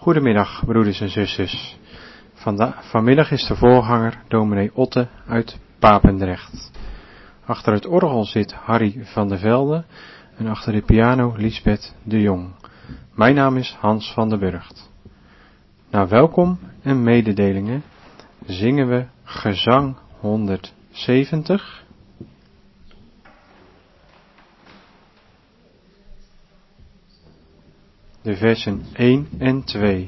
Goedemiddag, broeders en zusters. Vanmiddag is de voorganger dominee Otte uit Papendrecht. Achter het orgel zit Harry van der Velde en achter de piano Lisbeth de Jong. Mijn naam is Hans van der Burgt. Na welkom en mededelingen zingen we gezang 170... de versen 1 en 2.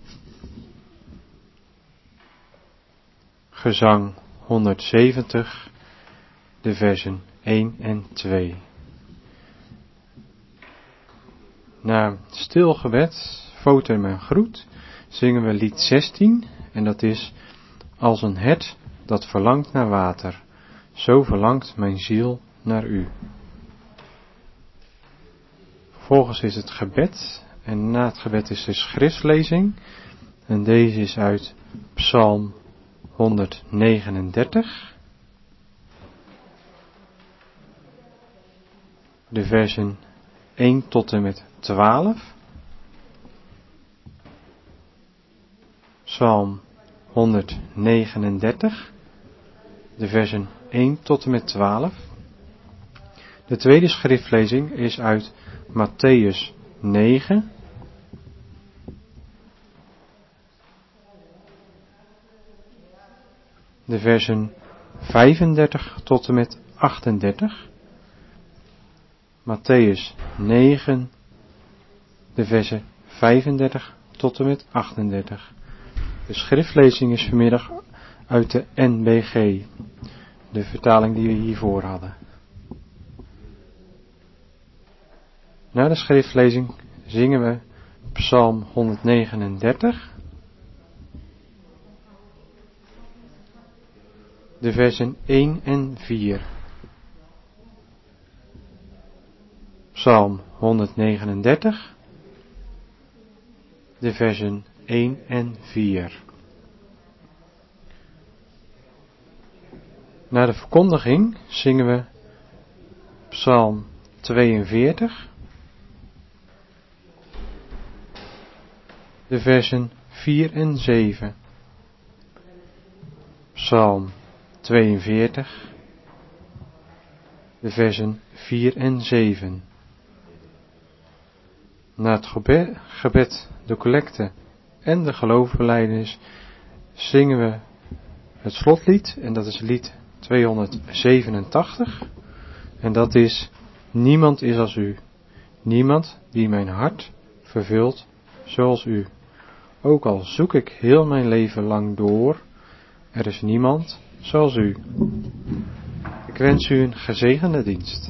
Gezang 170, de versen 1 en 2. Na stil gebed, fotum en groet, zingen we lied 16 en dat is: als een hert dat verlangt naar water, zo verlangt mijn ziel naar u. Vervolgens is het gebed en na het gebed is de schriftlezing en deze is uit Psalm 139, de versen 1 tot en met 12, Psalm 139, de versen 1 tot en met 12. De tweede schriftlezing is uit Mattheüs 9, de versen 35 tot en met 38. Mattheüs 9, de versen 35 tot en met 38. De schriftlezing is vanmiddag uit de NBG, de vertaling die we hiervoor hadden. Na de schriftlezing zingen we Psalm 139, de versen 1 en 4. Psalm 139, de versen 1 en 4. Na de verkondiging zingen we Psalm 42, de versen 4 en 7. Psalm 42, de versen 4 en 7. Na het gebed, de collecte en de geloofsbelijdenis zingen we het slotlied en dat is lied 287 en dat is: niemand is als u, niemand die mijn hart vervult zoals u. Ook al zoek ik heel mijn leven lang door, er is niemand zoals u. Ik wens u een gezegende dienst.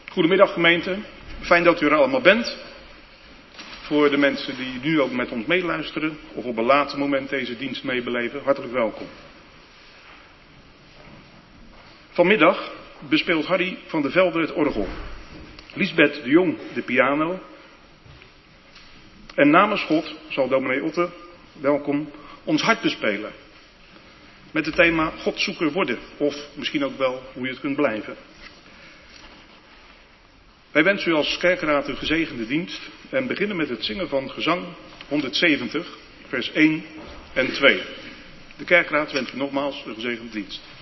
Goedemiddag gemeente, fijn dat u er allemaal bent. Voor de mensen die nu ook met ons meeluisteren of op een later moment deze dienst meebeleven, hartelijk welkom. Vanmiddag bespeelt Harry van der Velde het orgel, Liesbeth de Jong de piano en namens God zal dominee Otte, welkom, ons hart bespelen. Met het thema Godzoeker worden, of misschien ook wel hoe je het kunt blijven. Wij wensen u als kerkraad een gezegende dienst en beginnen met het zingen van gezang 170, vers 1 en 2. De kerkraad wenst u nogmaals een gezegende dienst. Ja.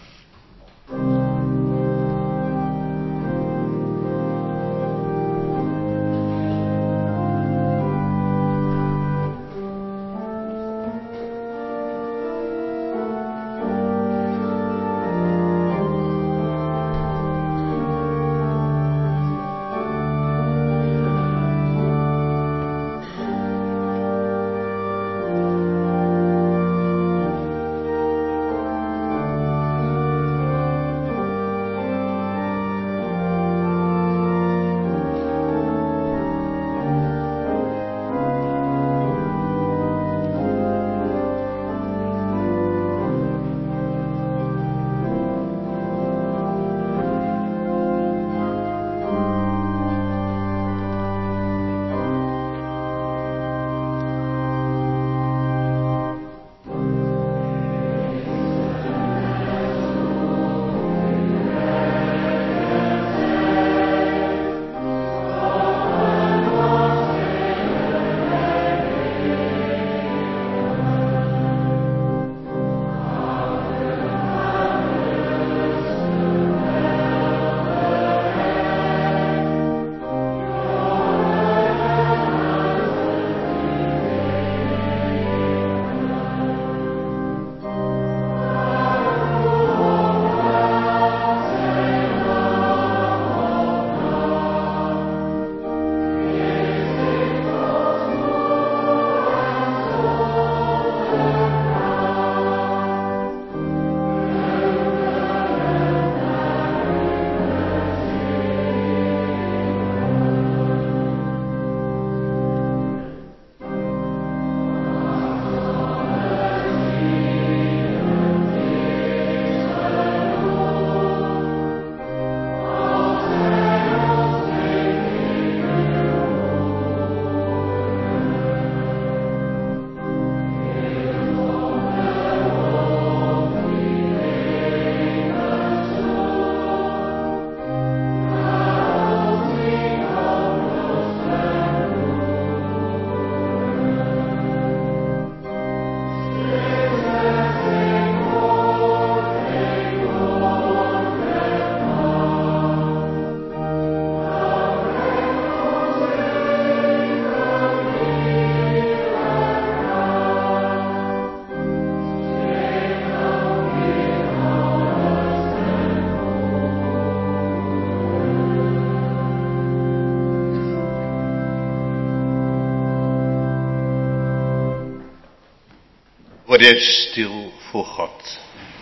Word eens stil voor God.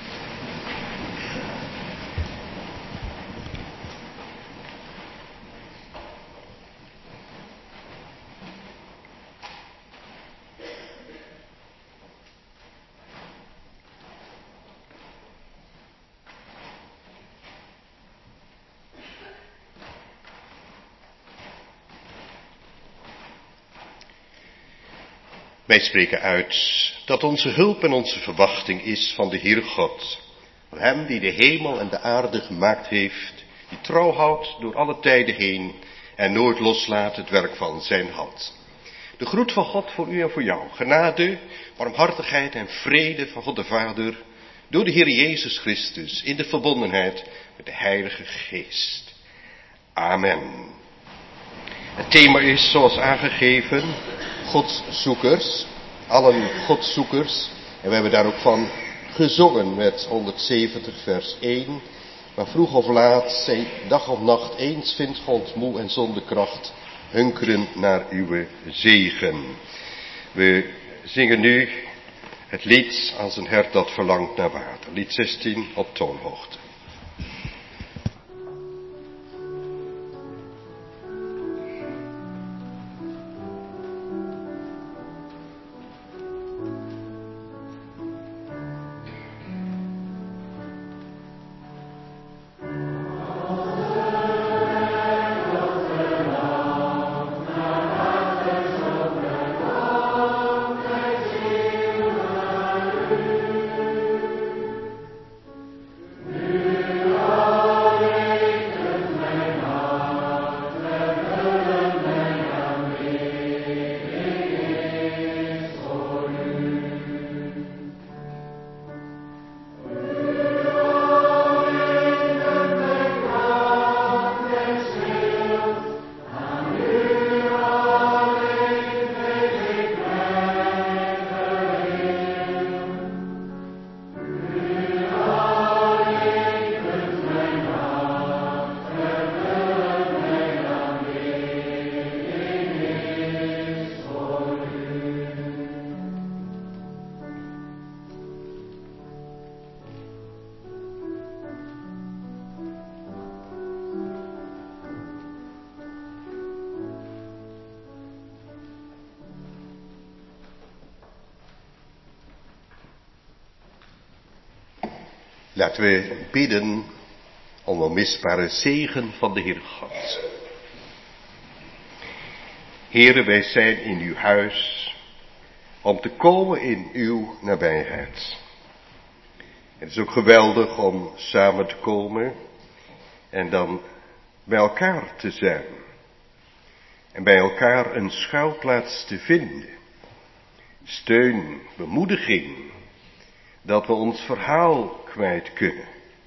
Wij spreken uit dat onze hulp en onze verwachting is van de Heere God. Van Hem die de hemel en de aarde gemaakt heeft, die trouw houdt door alle tijden heen en nooit loslaat het werk van zijn hand. De groet van God voor u en voor jou. Genade, barmhartigheid en vrede van God de Vader door de Heer Jezus Christus in de verbondenheid met de Heilige Geest. Amen. Het thema is zoals aangegeven Godszoekers, allen Godszoekers. En we hebben daar ook van gezongen met 170 vers 1. Maar vroeg of laat, zij dag of nacht, eens vindt God moe en zonder kracht, hunkeren naar uw zegen. We zingen nu het lied als een hert dat verlangt naar water. Lied 16 op toonhoogte. Laten we bidden om onmisbare zegen van de Heer God. Heere, wij zijn in uw huis om te komen in uw nabijheid. Het is ook geweldig om samen te komen en dan bij elkaar te zijn. En bij elkaar een schuilplaats te vinden. Steun, bemoediging, dat we ons verhaal kwijt kunnen.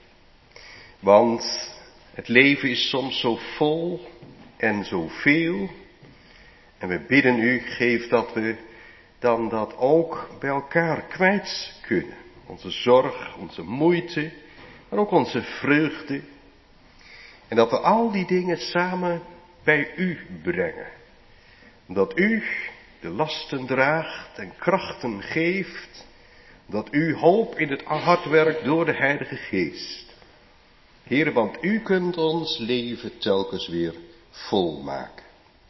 Want het leven is soms zo vol en zoveel. En we bidden u, geef dat we dan dat ook bij elkaar kwijt kunnen. Onze zorg, onze moeite, maar ook onze vreugde. En dat we al die dingen samen bij u brengen. Dat u de lasten draagt en krachten geeft. Dat u hoop in het hart werkt door de Heilige Geest. Heer, want u kunt ons leven telkens weer volmaken.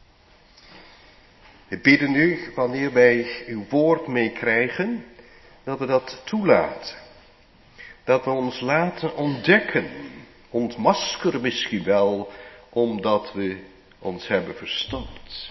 We bidden u, wanneer wij uw woord meekrijgen, dat we dat toelaten. Dat we ons laten ontdekken, ontmaskeren misschien wel, omdat we ons hebben verstopt.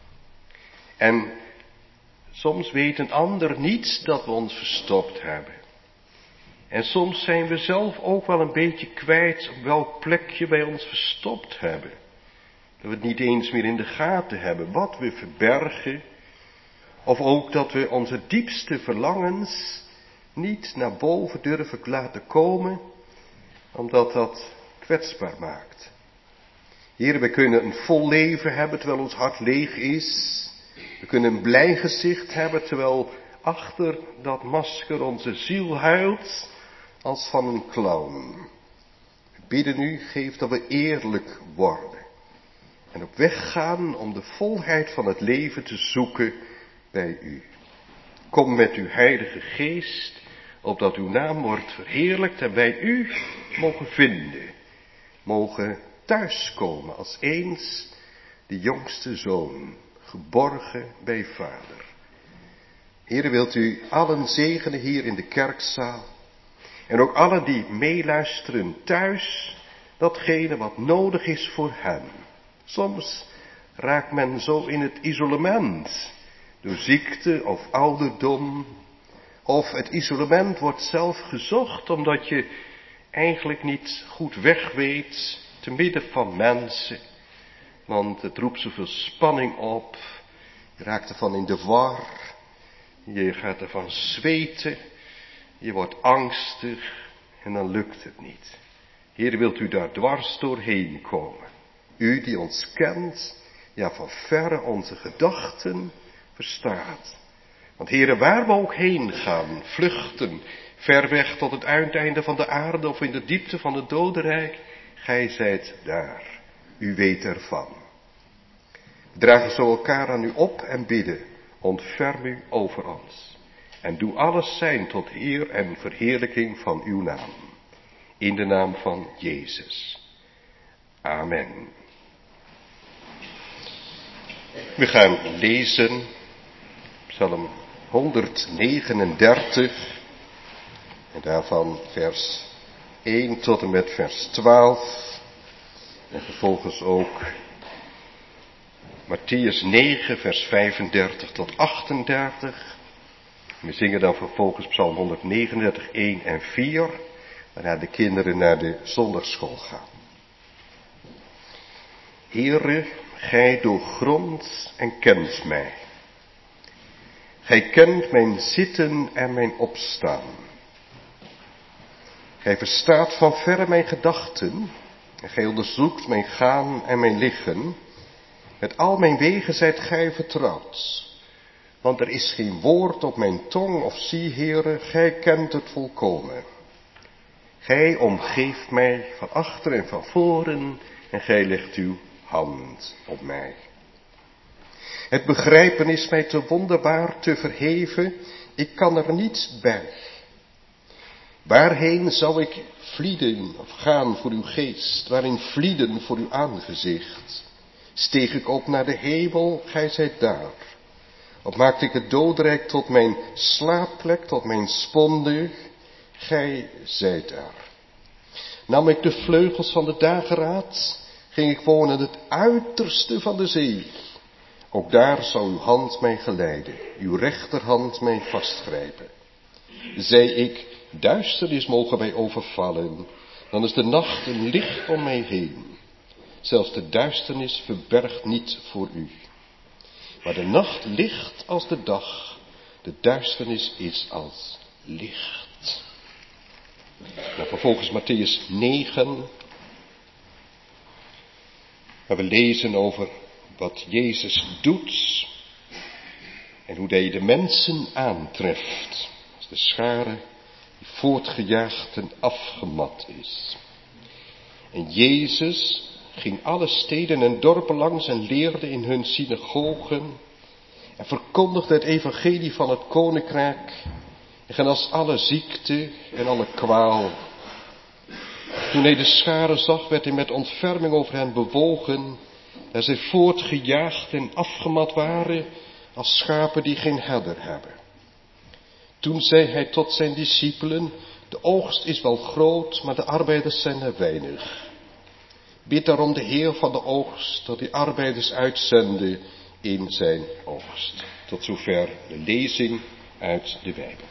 En soms weet een ander niet dat we ons verstopt hebben. En soms zijn we zelf ook wel een beetje kwijt op welk plekje wij ons verstopt hebben. Dat we het niet eens meer in de gaten hebben wat we verbergen. Of ook dat we onze diepste verlangens niet naar boven durven laten komen, omdat dat kwetsbaar maakt. Heer, we kunnen een vol leven hebben terwijl ons hart leeg is. We kunnen een blij gezicht hebben terwijl achter dat masker onze ziel huilt als van een clown. We bidden u, geef dat we eerlijk worden. En op weg gaan om de volheid van het leven te zoeken bij u. Kom met uw Heilige Geest, opdat uw naam wordt verheerlijkt en wij u mogen vinden. Mogen thuiskomen als eens de jongste zoon, geborgen bij Vader. Heere, wilt u allen zegenen hier in de kerkzaal. En ook allen die meeluisteren thuis, datgene wat nodig is voor hen. Soms raakt men zo in het isolement, door ziekte of ouderdom. Of het isolement wordt zelf gezocht, omdat je eigenlijk niet goed weg weet, te midden van mensen. Want het roept zoveel spanning op, je raakt ervan in de war, je gaat ervan zweten, je wordt angstig en dan lukt het niet. Heer, wilt u daar dwars doorheen komen? U die ons kent, ja van verre onze gedachten verstaat. Want Heere, waar we ook heen gaan, vluchten, ver weg tot het uiteinde van de aarde of in de diepte van het dodenrijk, gij zijt daar. U weet ervan. We dragen zo elkaar aan u op en bidden, ontferm u over ons. En doe alles zijn tot eer en verheerlijking van uw naam. In de naam van Jezus. Amen. We gaan lezen Psalm 139 en daarvan vers 1 tot en met vers 12 en vervolgens ook Mattheüs 9 vers 35 tot 38. We zingen dan vervolgens Psalm 139, 1 en 4, waarna de kinderen naar de zondagsschool gaan. Heere, gij doorgrondt en kent mij. Gij kent mijn zitten en mijn opstaan. Gij verstaat van verre mijn gedachten, en gij onderzoekt mijn gaan en mijn liggen. Met al mijn wegen zijt gij vertrouwd. Want er is geen woord op mijn tong, of zie, Heere, gij kent het volkomen. Gij omgeeft mij van achter en van voren, en gij legt uw hand op mij. Het begrijpen is mij te wonderbaar, te verheven, ik kan er niet bij. Waarheen zou ik vlieden of gaan voor uw geest, waarin vlieden voor uw aangezicht? Steeg ik op naar de hemel, gij zijt daar. Of maakte ik het dodenrijk tot mijn slaapplek, tot mijn sponde, gij zijt er. Nam ik de vleugels van de dageraad, ging ik wonen in het uiterste van de zee. Ook daar zou uw hand mij geleiden, uw rechterhand mij vastgrijpen. Zei ik, duisternis mogen wij overvallen, dan is de nacht een licht om mij heen. Zelfs de duisternis verbergt niet voor u. Maar de nacht licht als de dag, de duisternis is als licht. Nou, vervolgens Mattheüs 9, waar we lezen over wat Jezus doet en hoe hij de mensen aantreft. Als de schare die voortgejaagd en afgemat is. En Jezus ging alle steden en dorpen langs en leerde in hun synagogen en verkondigde het evangelie van het koninkrijk en genas alle ziekte en alle kwaal. Toen hij de schare zag, werd hij met ontferming over hen bewogen, daar zij voortgejaagd en afgemat waren als schapen die geen herder hebben. Toen zei hij tot zijn discipelen, de oogst is wel groot, maar de arbeiders zijn er weinig. Bid daarom de Heer van de oogst, dat hij arbeiders uitzende in zijn oogst. Tot zover de lezing uit de Bijbel.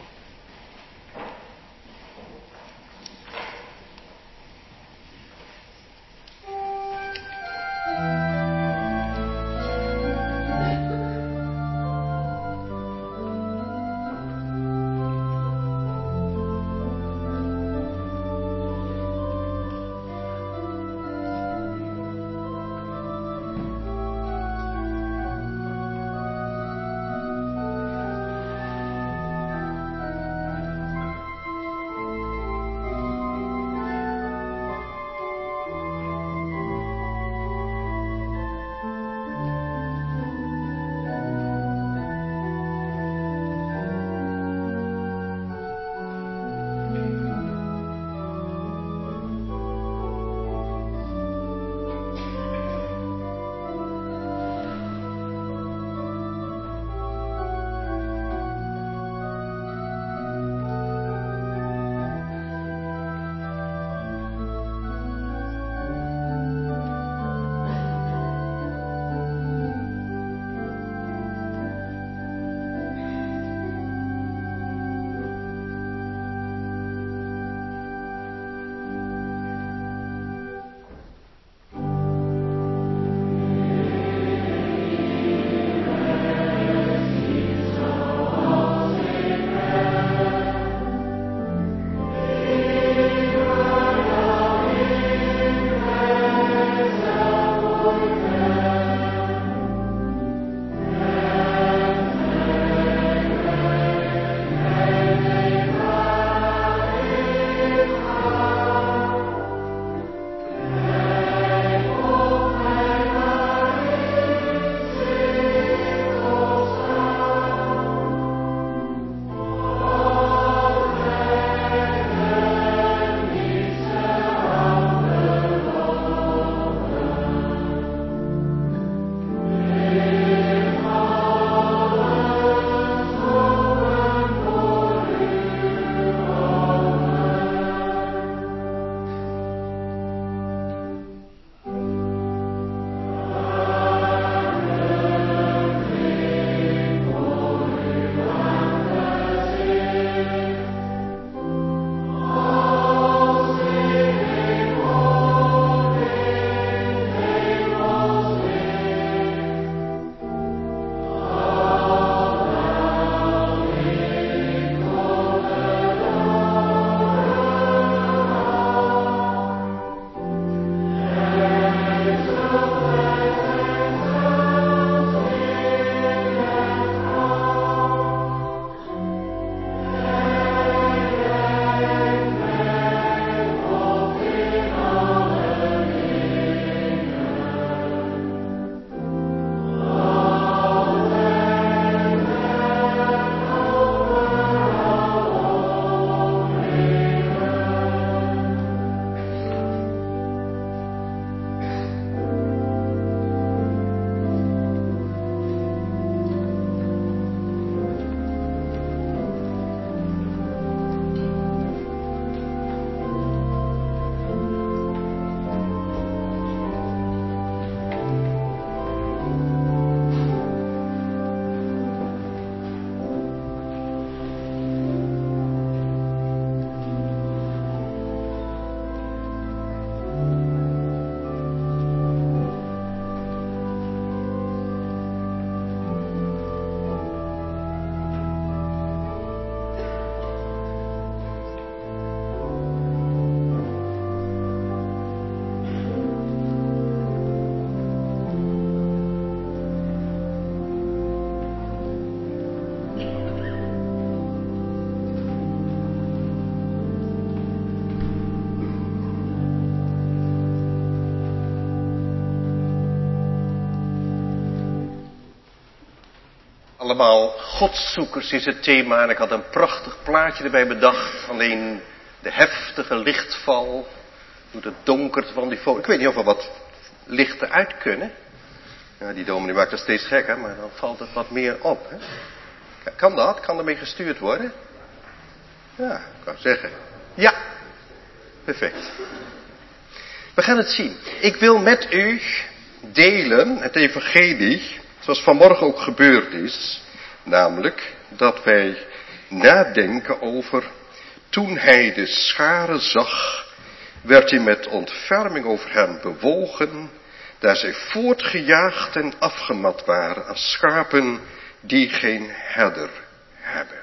Allemaal godszoekers is het thema en ik had een prachtig plaatje erbij bedacht. Alleen de heftige lichtval doet het donkerte van die foto. Ik weet niet of er wat lichten uit kunnen. Ja, die dominee maakt dat steeds gekker, maar dan valt het wat meer op. Hè? Kan dat? Kan ermee gestuurd worden? Ja, ik kan zeggen. Ja, perfect. We gaan het zien. Ik wil met u delen het evangelie, zoals vanmorgen ook gebeurd is. Namelijk dat wij nadenken over, toen hij de scharen zag, werd hij met ontferming over hen bewogen, daar zij voortgejaagd en afgemat waren als schapen die geen herder hebben.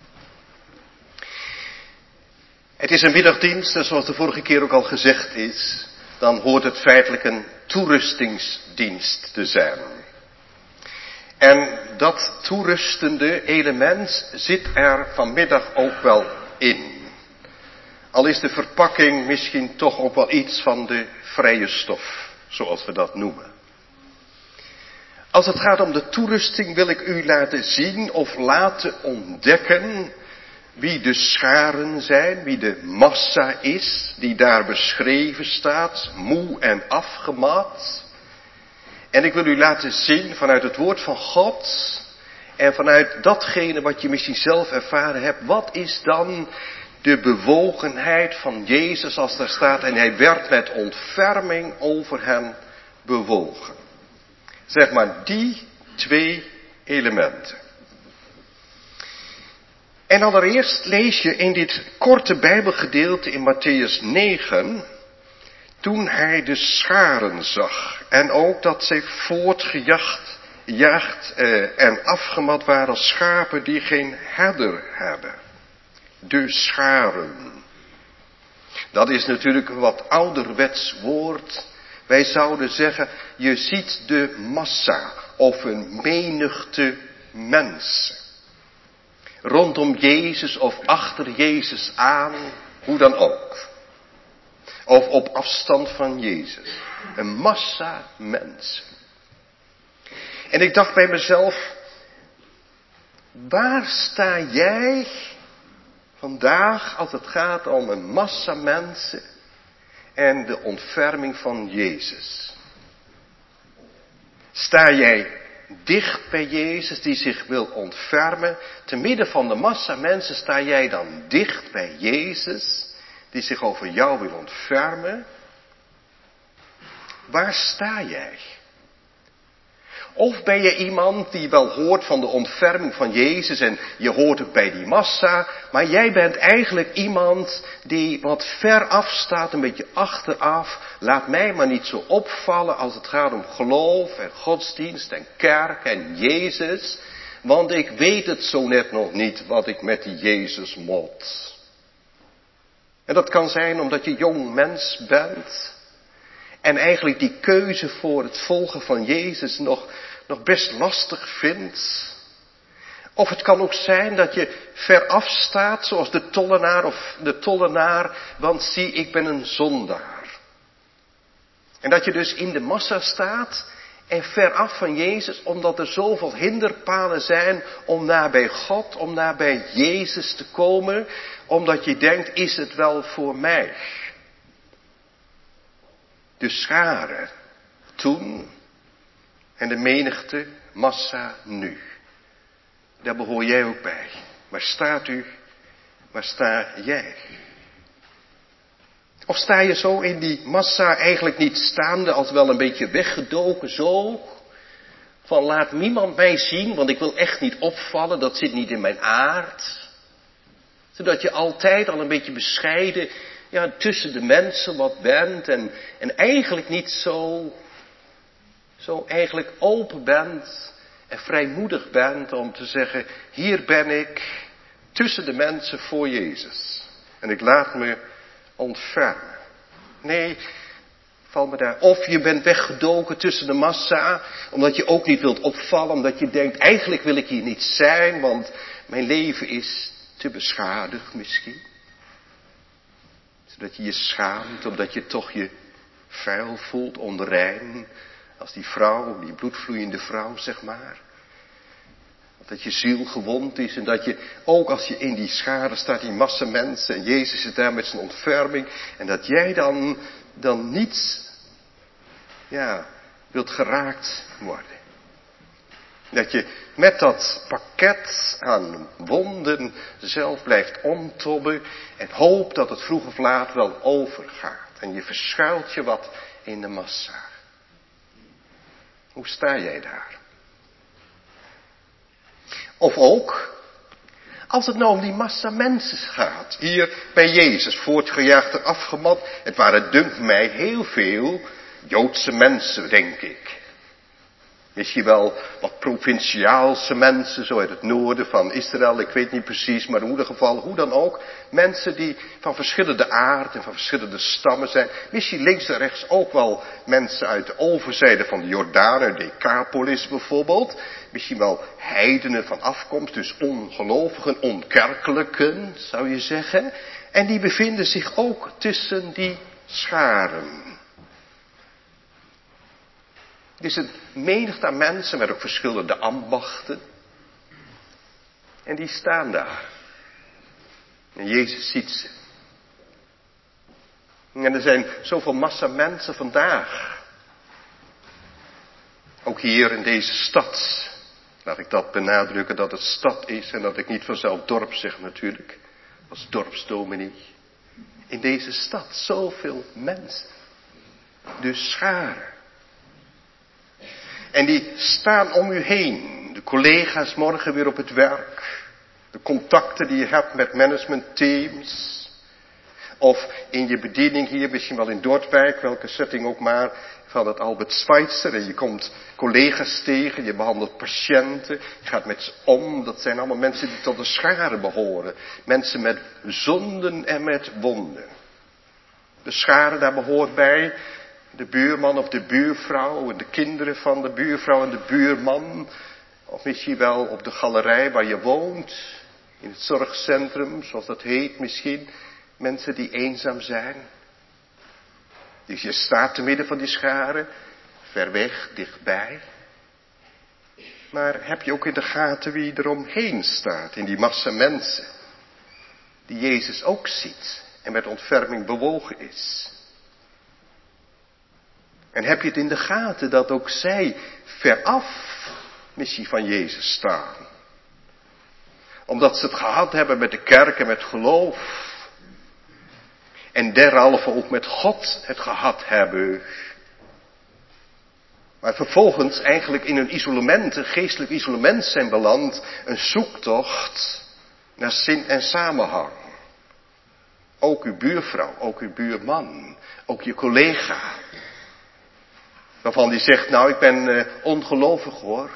Het is een middagdienst en zoals de vorige keer ook al gezegd is, dan hoort het feitelijk een toerustingsdienst te zijn. En dat toerustende element zit er vanmiddag ook wel in. Al is de verpakking misschien toch ook wel iets van de vrije stof, zoals we dat noemen. Als het gaat om de toerusting wil ik u laten zien of laten ontdekken wie de scharen zijn, wie de massa is, die daar beschreven staat, moe en afgemat. En ik wil u laten zien vanuit het woord van God en vanuit datgene wat je misschien zelf ervaren hebt, wat is dan de bewogenheid van Jezus als daar staat en hij werd met ontferming over hen bewogen. Zeg maar die twee elementen. En allereerst lees je in dit korte Bijbelgedeelte in Mattheüs 9, toen hij de scharen zag en ook dat zij voortgejaagd en afgemat waren als schapen die geen herder hebben. De scharen. Dat is natuurlijk een wat ouderwets woord. Wij zouden zeggen, je ziet de massa of een menigte mensen. Rondom Jezus of achter Jezus aan, hoe dan ook. Of op afstand van Jezus. Een massa mensen. En ik dacht bij mezelf, waar sta jij vandaag als het gaat om een massa mensen en de ontferming van Jezus? Sta jij dicht bij Jezus die zich wil ontfermen? Te midden van de massa mensen sta jij dan dicht bij Jezus die zich over jou wil ontfermen? Waar sta jij? Of ben je iemand die wel hoort van de ontferming van Jezus en je hoort ook bij die massa, maar jij bent eigenlijk iemand die wat ver af staat, een beetje achteraf. Laat mij maar niet zo opvallen als het gaat om geloof en godsdienst en kerk en Jezus, want ik weet het zo net nog niet wat ik met die Jezus moet. En dat kan zijn omdat je jong mens bent. En eigenlijk die keuze voor het volgen van Jezus nog best lastig vindt. Of het kan ook zijn dat je ver af staat, zoals de tollenaar, want zie, ik ben een zondaar. En dat je dus in de massa staat en ver af van Jezus, omdat er zoveel hinderpalen zijn om nabij God, om nabij Jezus te komen, omdat je denkt, is het wel voor mij? De scharen toen en de menigte massa nu. Daar behoor jij ook bij. Waar staat u? Waar sta jij? Of sta je zo in die massa eigenlijk niet staande als wel een beetje weggedoken zo? Van laat niemand mij zien, want ik wil echt niet opvallen, dat zit niet in mijn aard. Zodat je altijd al een beetje bescheiden tussen de mensen wat bent en eigenlijk niet zo eigenlijk open bent en vrijmoedig bent om te zeggen, hier ben ik tussen de mensen voor Jezus. En ik laat me ontfermen. Nee, val me daar. Of je bent weggedoken tussen de massa, omdat je ook niet wilt opvallen, omdat je denkt, eigenlijk wil ik hier niet zijn, want mijn leven is te beschadigd misschien. Zodat je je schaamt, omdat je toch je vuil voelt, onrein. Als die vrouw, die bloedvloeiende vrouw, zeg maar. Dat je ziel gewond is en dat je ook als je in die schare staat, die massa mensen, en Jezus is daar met zijn ontferming, en dat jij dan niet, wilt geraakt worden. Dat je met dat pakket aan wonden zelf blijft omtobben en hoopt dat het vroeg of laat wel overgaat. En je verschuilt je wat in de massa. Hoe sta jij daar? Of ook, als het nou om die massa mensen gaat, hier bij Jezus, voortgejaagd en afgemat. Het waren, dunkt mij, heel veel Joodse mensen, denk ik. Misschien wel wat provinciaalse mensen, zo uit het noorden van Israël, ik weet niet precies, maar in ieder geval, hoe dan ook. Mensen die van verschillende aard en van verschillende stammen zijn. Misschien links en rechts ook wel mensen uit de overzijde van de Jordaan, uit Decapolis bijvoorbeeld. Misschien wel heidenen van afkomst, dus ongelovigen, onkerkelijken, zou je zeggen. En die bevinden zich ook tussen die scharen. Het is een menigte aan mensen met ook verschillende ambachten. En die staan daar. En Jezus ziet ze. En er zijn zoveel massa mensen vandaag. Ook hier in deze stad. Laat ik dat benadrukken dat het stad is en dat ik niet vanzelf dorp zeg natuurlijk. Als dorpsdominee. In deze stad zoveel mensen. Dus scharen. En die staan om u heen. De collega's morgen weer op het werk. De contacten die je hebt met managementteams. Of in je bediening hier, misschien wel in Dordtwijk, welke setting ook maar, van het Albert Schweitzer. En je komt collega's tegen, je behandelt patiënten, je gaat met ze om. Dat zijn allemaal mensen die tot de schare behoren. Mensen met zonden en met wonden. De schare daar behoort bij de buurman of de buurvrouw en de kinderen van de buurvrouw en de buurman. Of misschien wel op de galerij waar je woont. In het zorgcentrum, zoals dat heet misschien. Mensen die eenzaam zijn. Dus je staat te midden van die scharen. Ver weg, dichtbij. Maar heb je ook in de gaten wie er omheen staat. In die massa mensen. Die Jezus ook ziet. En met ontferming bewogen is. En heb je het in de gaten dat ook zij veraf missie van Jezus staan. Omdat ze het gehad hebben met de kerk en met geloof. En derhalve ook met God het gehad hebben. Maar vervolgens eigenlijk in een isolement, een geestelijk isolement zijn beland. Een zoektocht naar zin en samenhang. Ook uw buurvrouw, ook uw buurman, ook je collega. Waarvan die zegt, nou ik ben ongelovig hoor.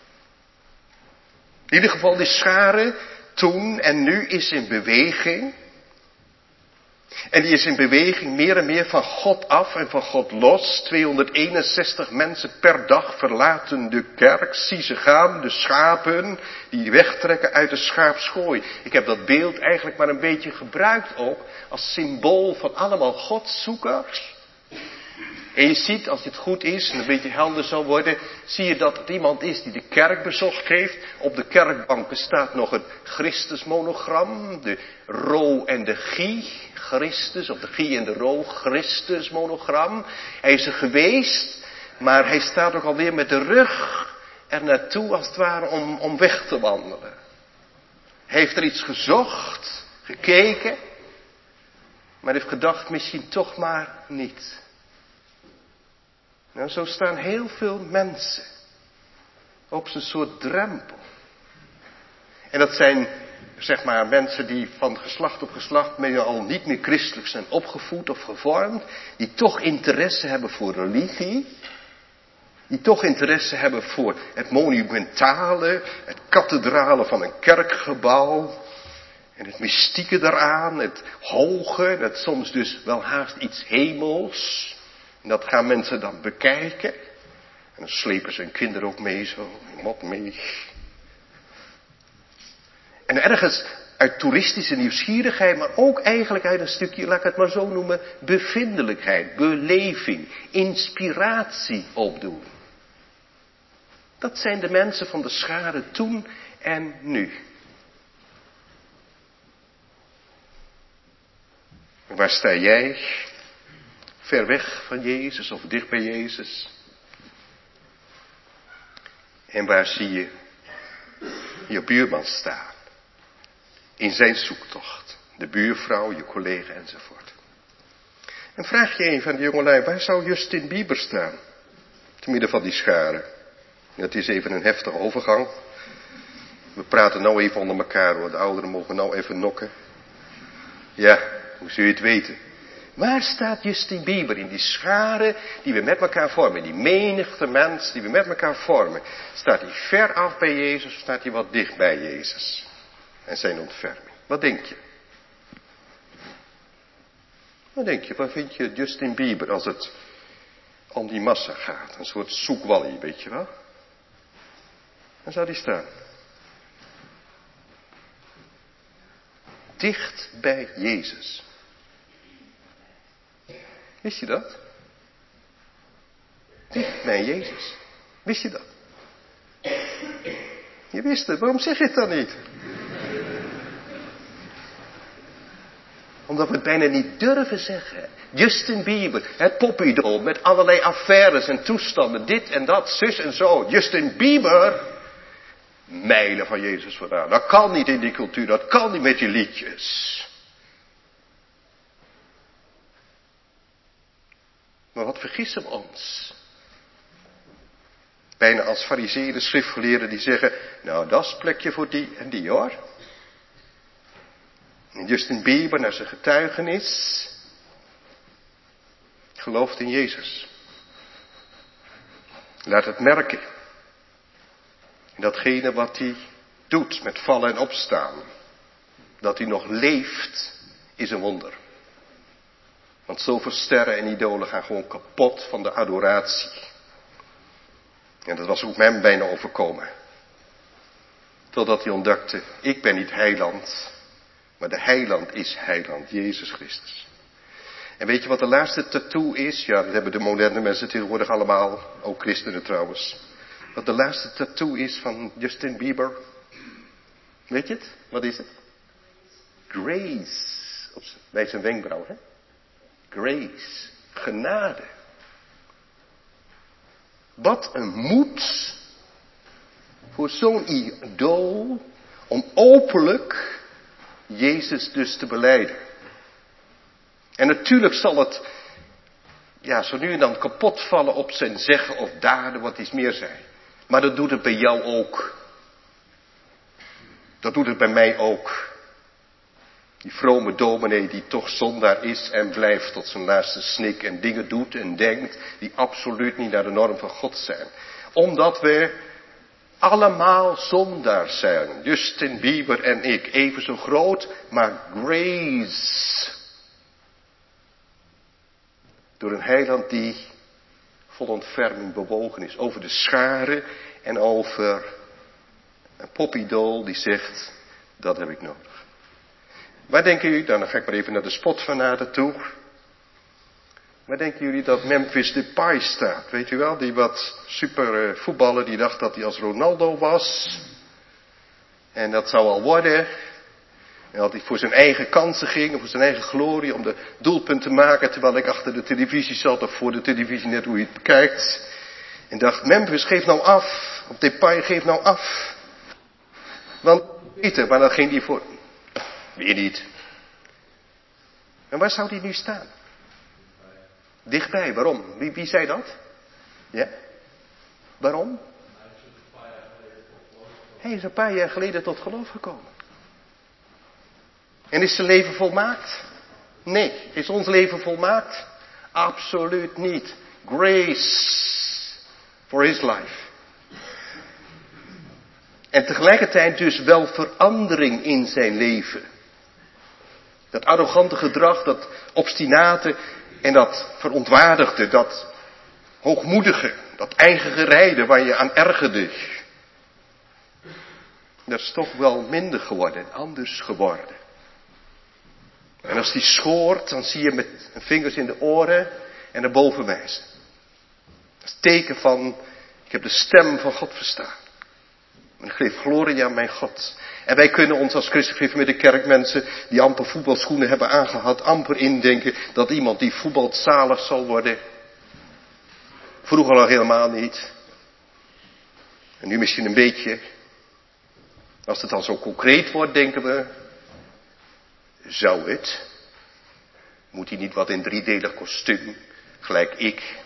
In ieder geval die schare toen en nu is in beweging. En die is in beweging meer en meer van God af en van God los. 261 mensen per dag verlaten de kerk. Zie ze gaan, de schapen die wegtrekken uit de schaapskooi. Ik heb dat beeld eigenlijk maar een beetje gebruikt ook als symbool van allemaal Godzoekers. En je ziet, als het goed is en een beetje helder zal worden, zie je dat het iemand is die de kerk bezocht heeft. Op de kerkbanken staat nog een Christusmonogram, de Ro en de Gie, Christus, of de Gie en de Ro, Christusmonogram. Hij is er geweest, maar hij staat ook alweer met de rug er naartoe als het ware om weg te wandelen. Hij heeft er iets gezocht, gekeken, maar heeft gedacht misschien toch maar niet. Nou, zo staan heel veel mensen op zo'n soort drempel. En dat zijn, zeg maar, mensen die van geslacht op geslacht al niet meer christelijk zijn opgevoed of gevormd. Die toch interesse hebben voor religie. Die toch interesse hebben voor het monumentale, het kathedrale van een kerkgebouw. En het mystieke daaraan, het hoge, het soms dus wel haast iets hemels. En dat gaan mensen dan bekijken. En dan slepen ze hun kinderen ook mee, zo, mot mee. En ergens uit toeristische nieuwsgierigheid, maar ook eigenlijk uit een stukje, laat ik het maar zo noemen, bevindelijkheid, beleving, inspiratie opdoen. Dat zijn de mensen van de schare toen en nu. En waar sta jij? Ver weg van Jezus of dicht bij Jezus? En waar zie je je buurman staan? In zijn zoektocht. De buurvrouw, je collega enzovoort. En vraag je een van de jongelui, waar zou Justin Bieber staan? Te midden van die scharen. Het is even een heftige overgang. We praten nou even onder elkaar hoor. De ouderen mogen nou even nokken. Ja, hoe zul je het weten? Waar staat Justin Bieber in die scharen die we met elkaar vormen? Die menigte mens die we met elkaar vormen. Staat hij ver af bij Jezus of staat hij wat dicht bij Jezus? En zijn ontferming. Wat denk je? Wat denk je? Waar vind je Justin Bieber als het om die massa gaat? Een soort zoekwallie, weet je wel? Waar zou die staan? Dicht bij Jezus. Wist je dat? Dicht bij Jezus. Wist je dat? Je wist het, waarom zeg je het dan niet? Omdat we het bijna niet durven zeggen. Justin Bieber, het popidool met allerlei affaires en toestanden. Dit en dat, zus en zo. Justin Bieber, mijlen van Jezus vandaan. Dat kan niet in die cultuur, dat kan niet met die liedjes. Maar wat vergissen we ons? Bijna als fariseeën, schriftgeleerden die zeggen, nou dat is het plekje voor die en die hoor. En Justin Bieber naar zijn getuigenis gelooft in Jezus. Laat het merken. En datgene wat hij doet met vallen en opstaan. Dat hij nog leeft is een wonder. Want zoveel sterren en idolen gaan gewoon kapot van de adoratie. En dat was ook hem bijna overkomen. Totdat hij ontdekte, ik ben niet heiland. Maar de heiland is heiland, Jezus Christus. En weet je wat de laatste tattoo is? Ja, dat hebben de moderne mensen tegenwoordig allemaal. Ook christenen trouwens. Wat de laatste tattoo is van Justin Bieber. Weet je het? Wat is het? Grace. Bij zijn wenkbrauw, hè? Grace. Genade. Wat een moed. Voor zo'n idool. Om openlijk Jezus dus te belijden. En natuurlijk zal het, ja, zo nu en dan kapot vallen op zijn zeggen of daden, wat iets meer zijn. Maar dat doet het bij jou ook. Dat doet het bij mij ook. Die vrome dominee die toch zondaar is en blijft tot zijn laatste snik en dingen doet en denkt die absoluut niet naar de norm van God zijn. Omdat we allemaal zondaars zijn. Justin Bieber en ik. Even zo groot, maar grace. Door een heiland die vol ontferming bewogen is. Over de scharen en over een popidool die zegt, dat heb ik nodig. Waar denken jullie, dan ga ik maar even naar de spotfanaten toe. Waar denken jullie dat Memphis Depay staat? Weet u wel, die wat super voetballer, die dacht dat hij als Ronaldo was. En dat zou al worden. En dat hij voor zijn eigen kansen ging, voor zijn eigen glorie, om de doelpunt te maken, terwijl ik achter de televisie zat, of voor de televisie, net hoe je het bekijkt. En dacht, Memphis, geef nou af. Of Depay, geef nou af. Want, Peter, maar dan ging hij voor. Weer niet. En waar zou hij nu staan? Dichtbij, waarom? Wie zei dat? Ja? Waarom? Hij is een paar jaar geleden tot geloof gekomen. En is zijn leven volmaakt? Nee. Is ons leven volmaakt? Absoluut niet. Grace for his life. En tegelijkertijd dus wel verandering in zijn leven. Dat arrogante gedrag, dat obstinate en dat verontwaardigde, dat hoogmoedige, dat eigen gerijde waar je aan ergerde. Dat is toch wel minder geworden, anders geworden. En als die schoort, dan zie je met vingers in de oren en naar boven wijzen. Dat is het teken van, ik heb de stem van God verstaan. En geef glorie aan mijn God. En wij kunnen ons als christelijke kerkmensen die amper voetbalschoenen hebben aangehad, amper indenken dat iemand die voetbalt zalig zal worden. Vroeger al helemaal niet. En nu misschien een beetje. Als het dan zo concreet wordt, denken we, zou het? Moet hij niet wat in driedelig kostuum, gelijk ik?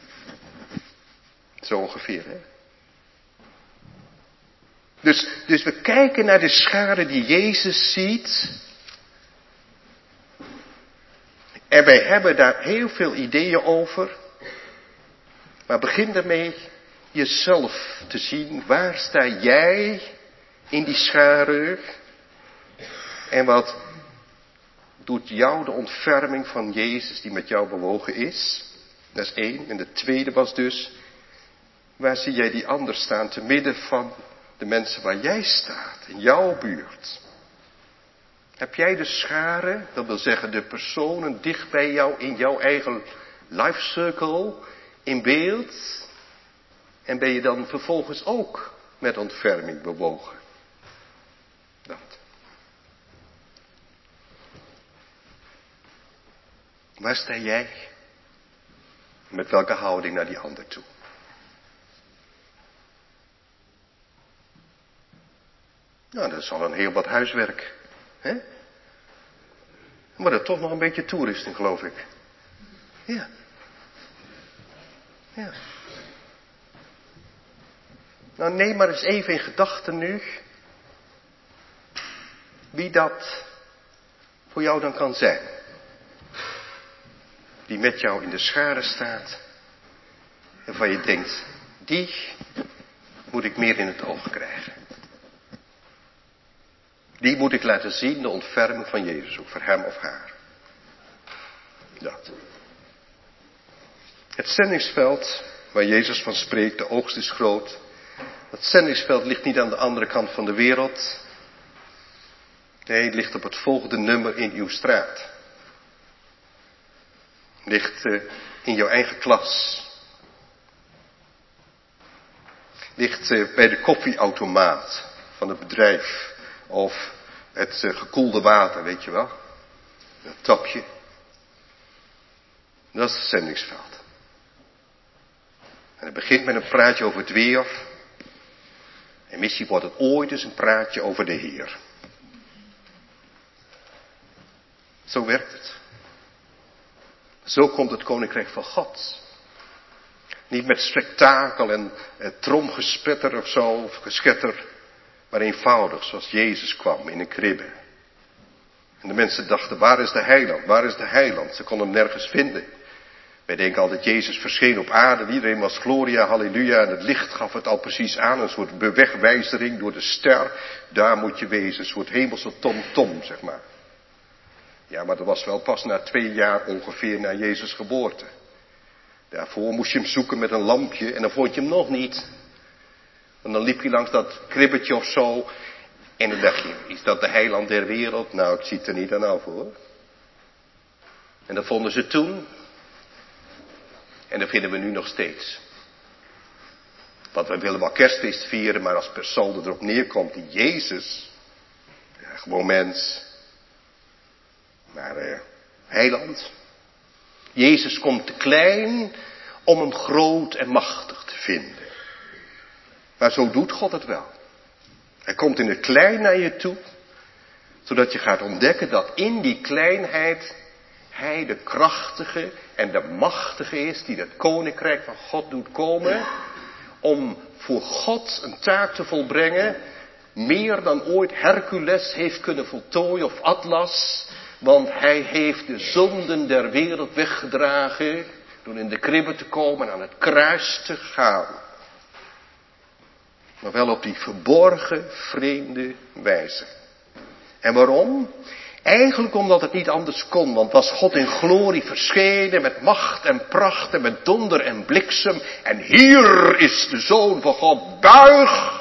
Zo ongeveer, hè? Dus we kijken naar de schare die Jezus ziet. En wij hebben daar heel veel ideeën over. Maar begin ermee jezelf te zien. Waar sta jij in die schare? En wat doet jou de ontferming van Jezus die met jou bewogen is? Dat is 1. En de tweede was dus, waar zie jij die ander staan te midden van de mensen waar jij staat, in jouw buurt? Heb jij de schare, dat wil zeggen de personen dicht bij jou in jouw eigen life circle in beeld? En ben je dan vervolgens ook met ontferming bewogen? Dat. Waar sta jij? Met welke houding naar die ander toe? Nou, dat is al een heel wat huiswerk. Hè? Maar dat toch nog een beetje toerusting, geloof ik. Ja. Ja. Nou, neem maar eens even in gedachten nu wie dat voor jou dan kan zijn. Die met jou in de schare staat. En van je denkt, die moet ik meer in het oog krijgen. Die moet ik laten zien, de ontferming van Jezus, ook voor hem of haar. Dat. Het zendingsveld waar Jezus van spreekt, de oogst is groot. Dat zendingsveld ligt niet aan de andere kant van de wereld. Nee, het ligt op het volgende nummer in uw straat. Ligt in jouw eigen klas. Ligt bij de koffieautomaat van het bedrijf. Of het gekoelde water, weet je wel. Dat tapje. Dat is het zendingsveld. En het begint met een praatje over het weer. En misschien wordt het ooit eens een praatje over de Heer. Zo werkt het. Zo komt het koninkrijk van God. Niet met spektakel en tromgespetter of zo, of geschetter. Maar eenvoudig, zoals Jezus kwam in een kribbe. En de mensen dachten, waar is de heiland? Waar is de heiland? Ze konden hem nergens vinden. Wij denken altijd, Jezus verscheen op aarde. Iedereen was gloria, halleluja. En het licht gaf het al precies aan. Een soort bewegwijzering door de ster. Daar moet je wezen. Een soort hemelse tom-tom, zeg maar. Ja, maar dat was wel pas na 2 jaar ongeveer na Jezus' geboorte. Daarvoor moest je hem zoeken met een lampje. En dan vond je hem nog niet. En dan liep je langs dat kribbetje of zo. En dan dacht je, is dat de heiland der wereld? Nou, ik zie het er niet aan af hoor. En dat vonden ze toen. En dat vinden we nu nog steeds. Want we willen wel kerstfeest vieren, maar als persoon erop neerkomt die Jezus. Ja, gewoon mens. Maar heiland. Jezus komt te klein om hem groot en machtig te vinden. Maar zo doet God het wel. Hij komt in het klein naar je toe. Zodat je gaat ontdekken dat in die kleinheid hij de krachtige en de machtige is die het koninkrijk van God doet komen. Om voor God een taak te volbrengen. Meer dan ooit Hercules heeft kunnen voltooien of Atlas. Want hij heeft de zonden der wereld weggedragen. Door in de kribbe te komen en aan het kruis te gaan. Maar wel op die verborgen, vreemde wijze. En waarom? Eigenlijk omdat het niet anders kon. Want was God in glorie verschenen met macht en pracht en met donder en bliksem. En hier is de Zoon van God, buig.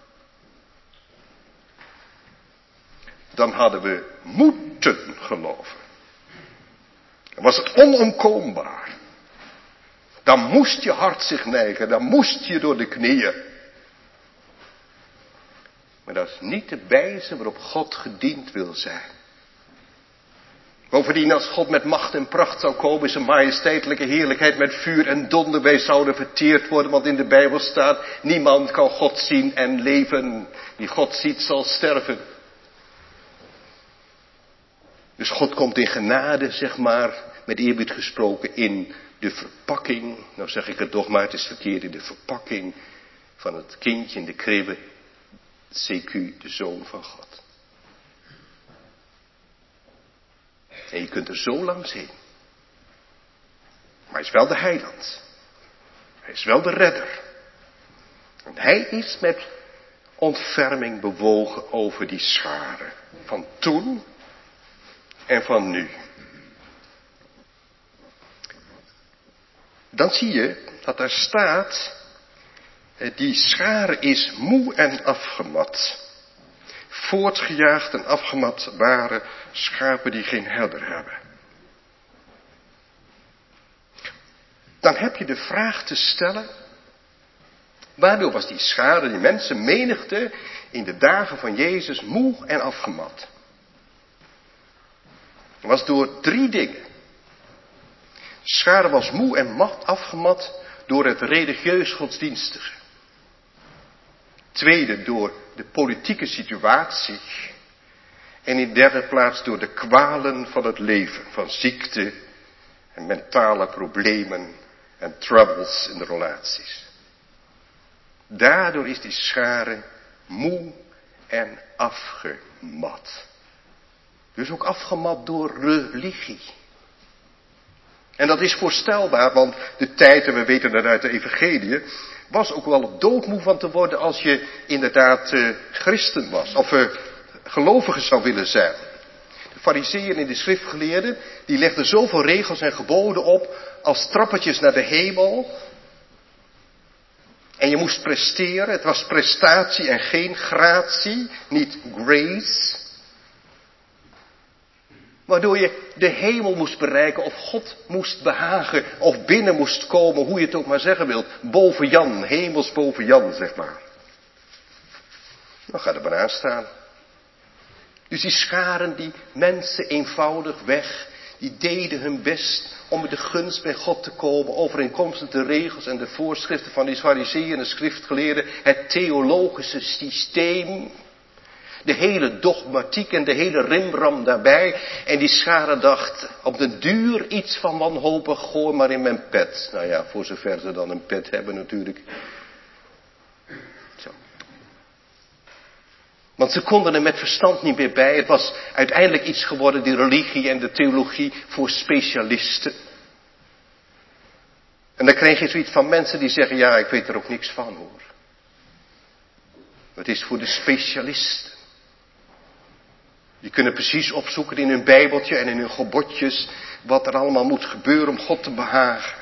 Dan hadden we moeten geloven. Dan was het onomkoombaar. Dan moest je hart zich neigen. Dan moest je door de knieën. Maar dat is niet de wijze waarop God gediend wil zijn. Bovendien, als God met macht en pracht zou komen, zijn majesteitelijke heerlijkheid met vuur en donder, wij zouden verteerd worden, want in de Bijbel staat, niemand kan God zien en leven. Wie God ziet zal sterven. Dus God komt in genade, zeg maar, met eerbied gesproken, in de verpakking, nou zeg ik het toch maar, het is verkeerd, in de verpakking van het kindje in de kribbe, CQ, de Zoon van God. En je kunt er zo langs heen. Maar hij is wel de heiland. Hij is wel de redder. En hij is met ontferming bewogen over die scharen. Van toen en van nu. Dan zie je dat er staat, die schare is moe en afgemat. Voortgejaagd en afgemat waren schapen die geen herder hebben. Dan heb je de vraag te stellen, waardoor was die schare, die mensenmenigte, in de dagen van Jezus moe en afgemat? Dat was door 3 dingen. De schare was moe en afgemat door het religieus godsdienstige. Tweede, door de politieke situatie. En in derde plaats door de kwalen van het leven. Van ziekte en mentale problemen en troubles in de relaties. Daardoor is die schare moe en afgemat. Dus ook afgemat door religie. En dat is voorstelbaar, want de tijd, en we weten dat uit de evangelie, was ook wel op doodmoe van te worden als je inderdaad christen was. Of gelovige zou willen zijn. De farizeeën en de schriftgeleerden, die legden zoveel regels en geboden op als trappetjes naar de hemel. En je moest presteren, het was prestatie en geen gratie, niet grace. Waardoor je de hemel moest bereiken of God moest behagen of binnen moest komen, hoe je het ook maar zeggen wilt. Boven Jan, hemels boven Jan, zeg maar. Dan gaat er maar aan staan. Dus die scharen, die mensen eenvoudig weg, die deden hun best om met de gunst bij God te komen, overeenkomstig de regels en de voorschriften van die farizeeën en de schriftgeleerden, het theologische systeem. De hele dogmatiek en de hele rimram daarbij. En die schare dacht op den duur iets van wanhopig, gooi maar in mijn pet. Nou ja, voor zover ze dan een pet hebben natuurlijk. Zo. Want ze konden er met verstand niet meer bij. Het was uiteindelijk iets geworden, die religie en de theologie, voor specialisten. En dan kreeg je zoiets van mensen die zeggen, ja, ik weet er ook niks van hoor. Het is voor de specialisten. Die kunnen precies opzoeken in hun bijbeltje en in hun gebodjes wat er allemaal moet gebeuren om God te behagen.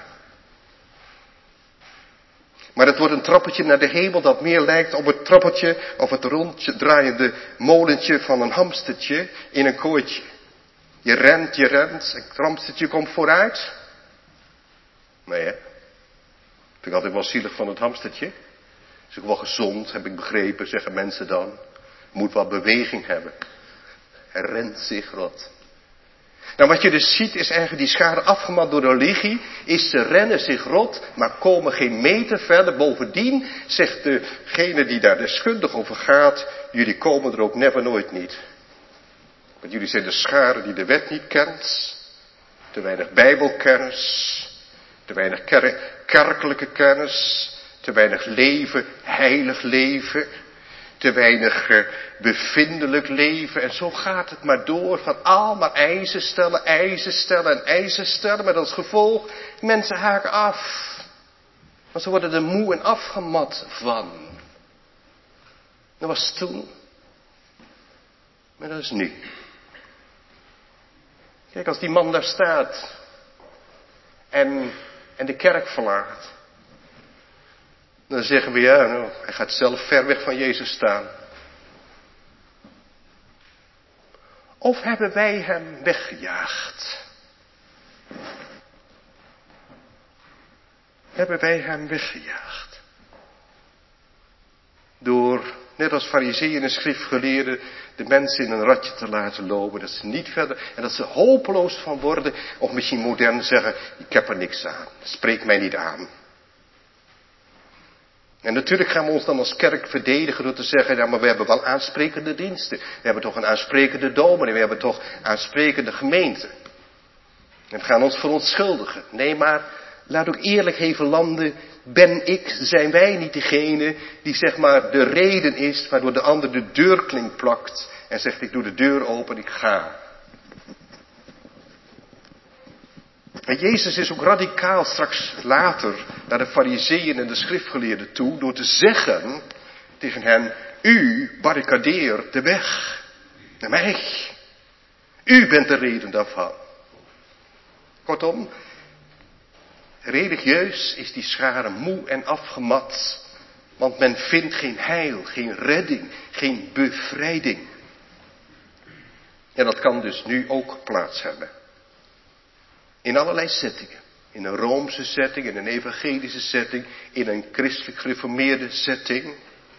Maar het wordt een trappetje naar de hemel dat meer lijkt op het trappetje of het rondje draaiende molentje van een hamstertje in een kooitje. Je rent, het hamstertje komt vooruit. Nee hè. Vind ik altijd wel zielig van het hamstertje. Is ook wel gezond, heb ik begrepen, zeggen mensen dan. Moet wat beweging hebben. Hij rent zich rot. Nou, wat je dus ziet is eigenlijk die schade afgemat door de religie. Is ze rennen zich rot, maar komen geen meter verder. Bovendien zegt degene die daar deskundig over gaat, jullie komen er ook never nooit niet. Want jullie zijn de schare die de wet niet kent. Te weinig bijbelkennis. Te weinig kerkelijke kennis. Te weinig leven, heilig leven. Te weinig bevindelijk leven. En zo gaat het maar door. Van al maar eisen stellen en eisen stellen. Met als gevolg, mensen haken af. Want ze worden er moe en afgemat van. Dat was toen. Maar dat is nu. Kijk, als die man daar staat. En de kerk verlaat. Dan zeggen we, ja, nou, hij gaat zelf ver weg van Jezus staan. Of hebben wij hem weggejaagd? Hebben wij hem weggejaagd? Door net als farizeeën en schriftgeleerden, de mensen in een ratje te laten lopen. Dat ze niet verder, en dat ze hopeloos van worden, of misschien modern zeggen, ik heb er niks aan. Spreek mij niet aan. En natuurlijk gaan we ons dan als kerk verdedigen door te zeggen, ja, maar we hebben wel aansprekende diensten. We hebben toch een aansprekende dominee, we hebben toch aansprekende gemeente. En we gaan ons verontschuldigen. Nee, maar laat ook eerlijk even landen, zijn wij niet degene die zeg maar de reden is waardoor de ander de deurklink plakt en zegt, ik doe de deur open, ik ga. En Jezus is ook radicaal straks later naar de farizeeën en de schriftgeleerden toe door te zeggen tegen hen, u barricadeert de weg naar mij. U bent de reden daarvan. Kortom, religieus is die schare moe en afgemat, want men vindt geen heil, geen redding, geen bevrijding. En dat kan dus nu ook plaats hebben. In allerlei settingen. In een Roomse setting, in een evangelische setting, in een christelijk gereformeerde setting.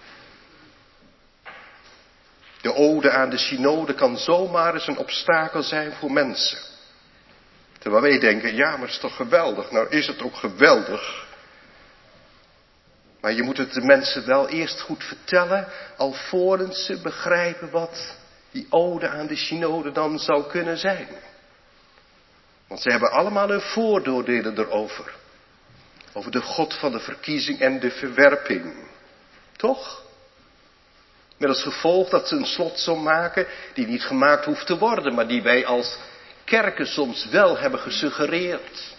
De ode aan de synode kan zomaar eens een obstakel zijn voor mensen. Terwijl wij denken, ja, maar het is toch geweldig. Nou is het ook geweldig. Maar je moet het de mensen wel eerst goed vertellen, alvorens ze begrijpen wat die ode aan de synode dan zou kunnen zijn. Want ze hebben allemaal hun vooroordelen erover. Over de God van de verkiezing en de verwerping. Toch? Met als gevolg dat ze een slotsom maken die niet gemaakt hoeft te worden, maar die wij als kerken soms wel hebben gesuggereerd.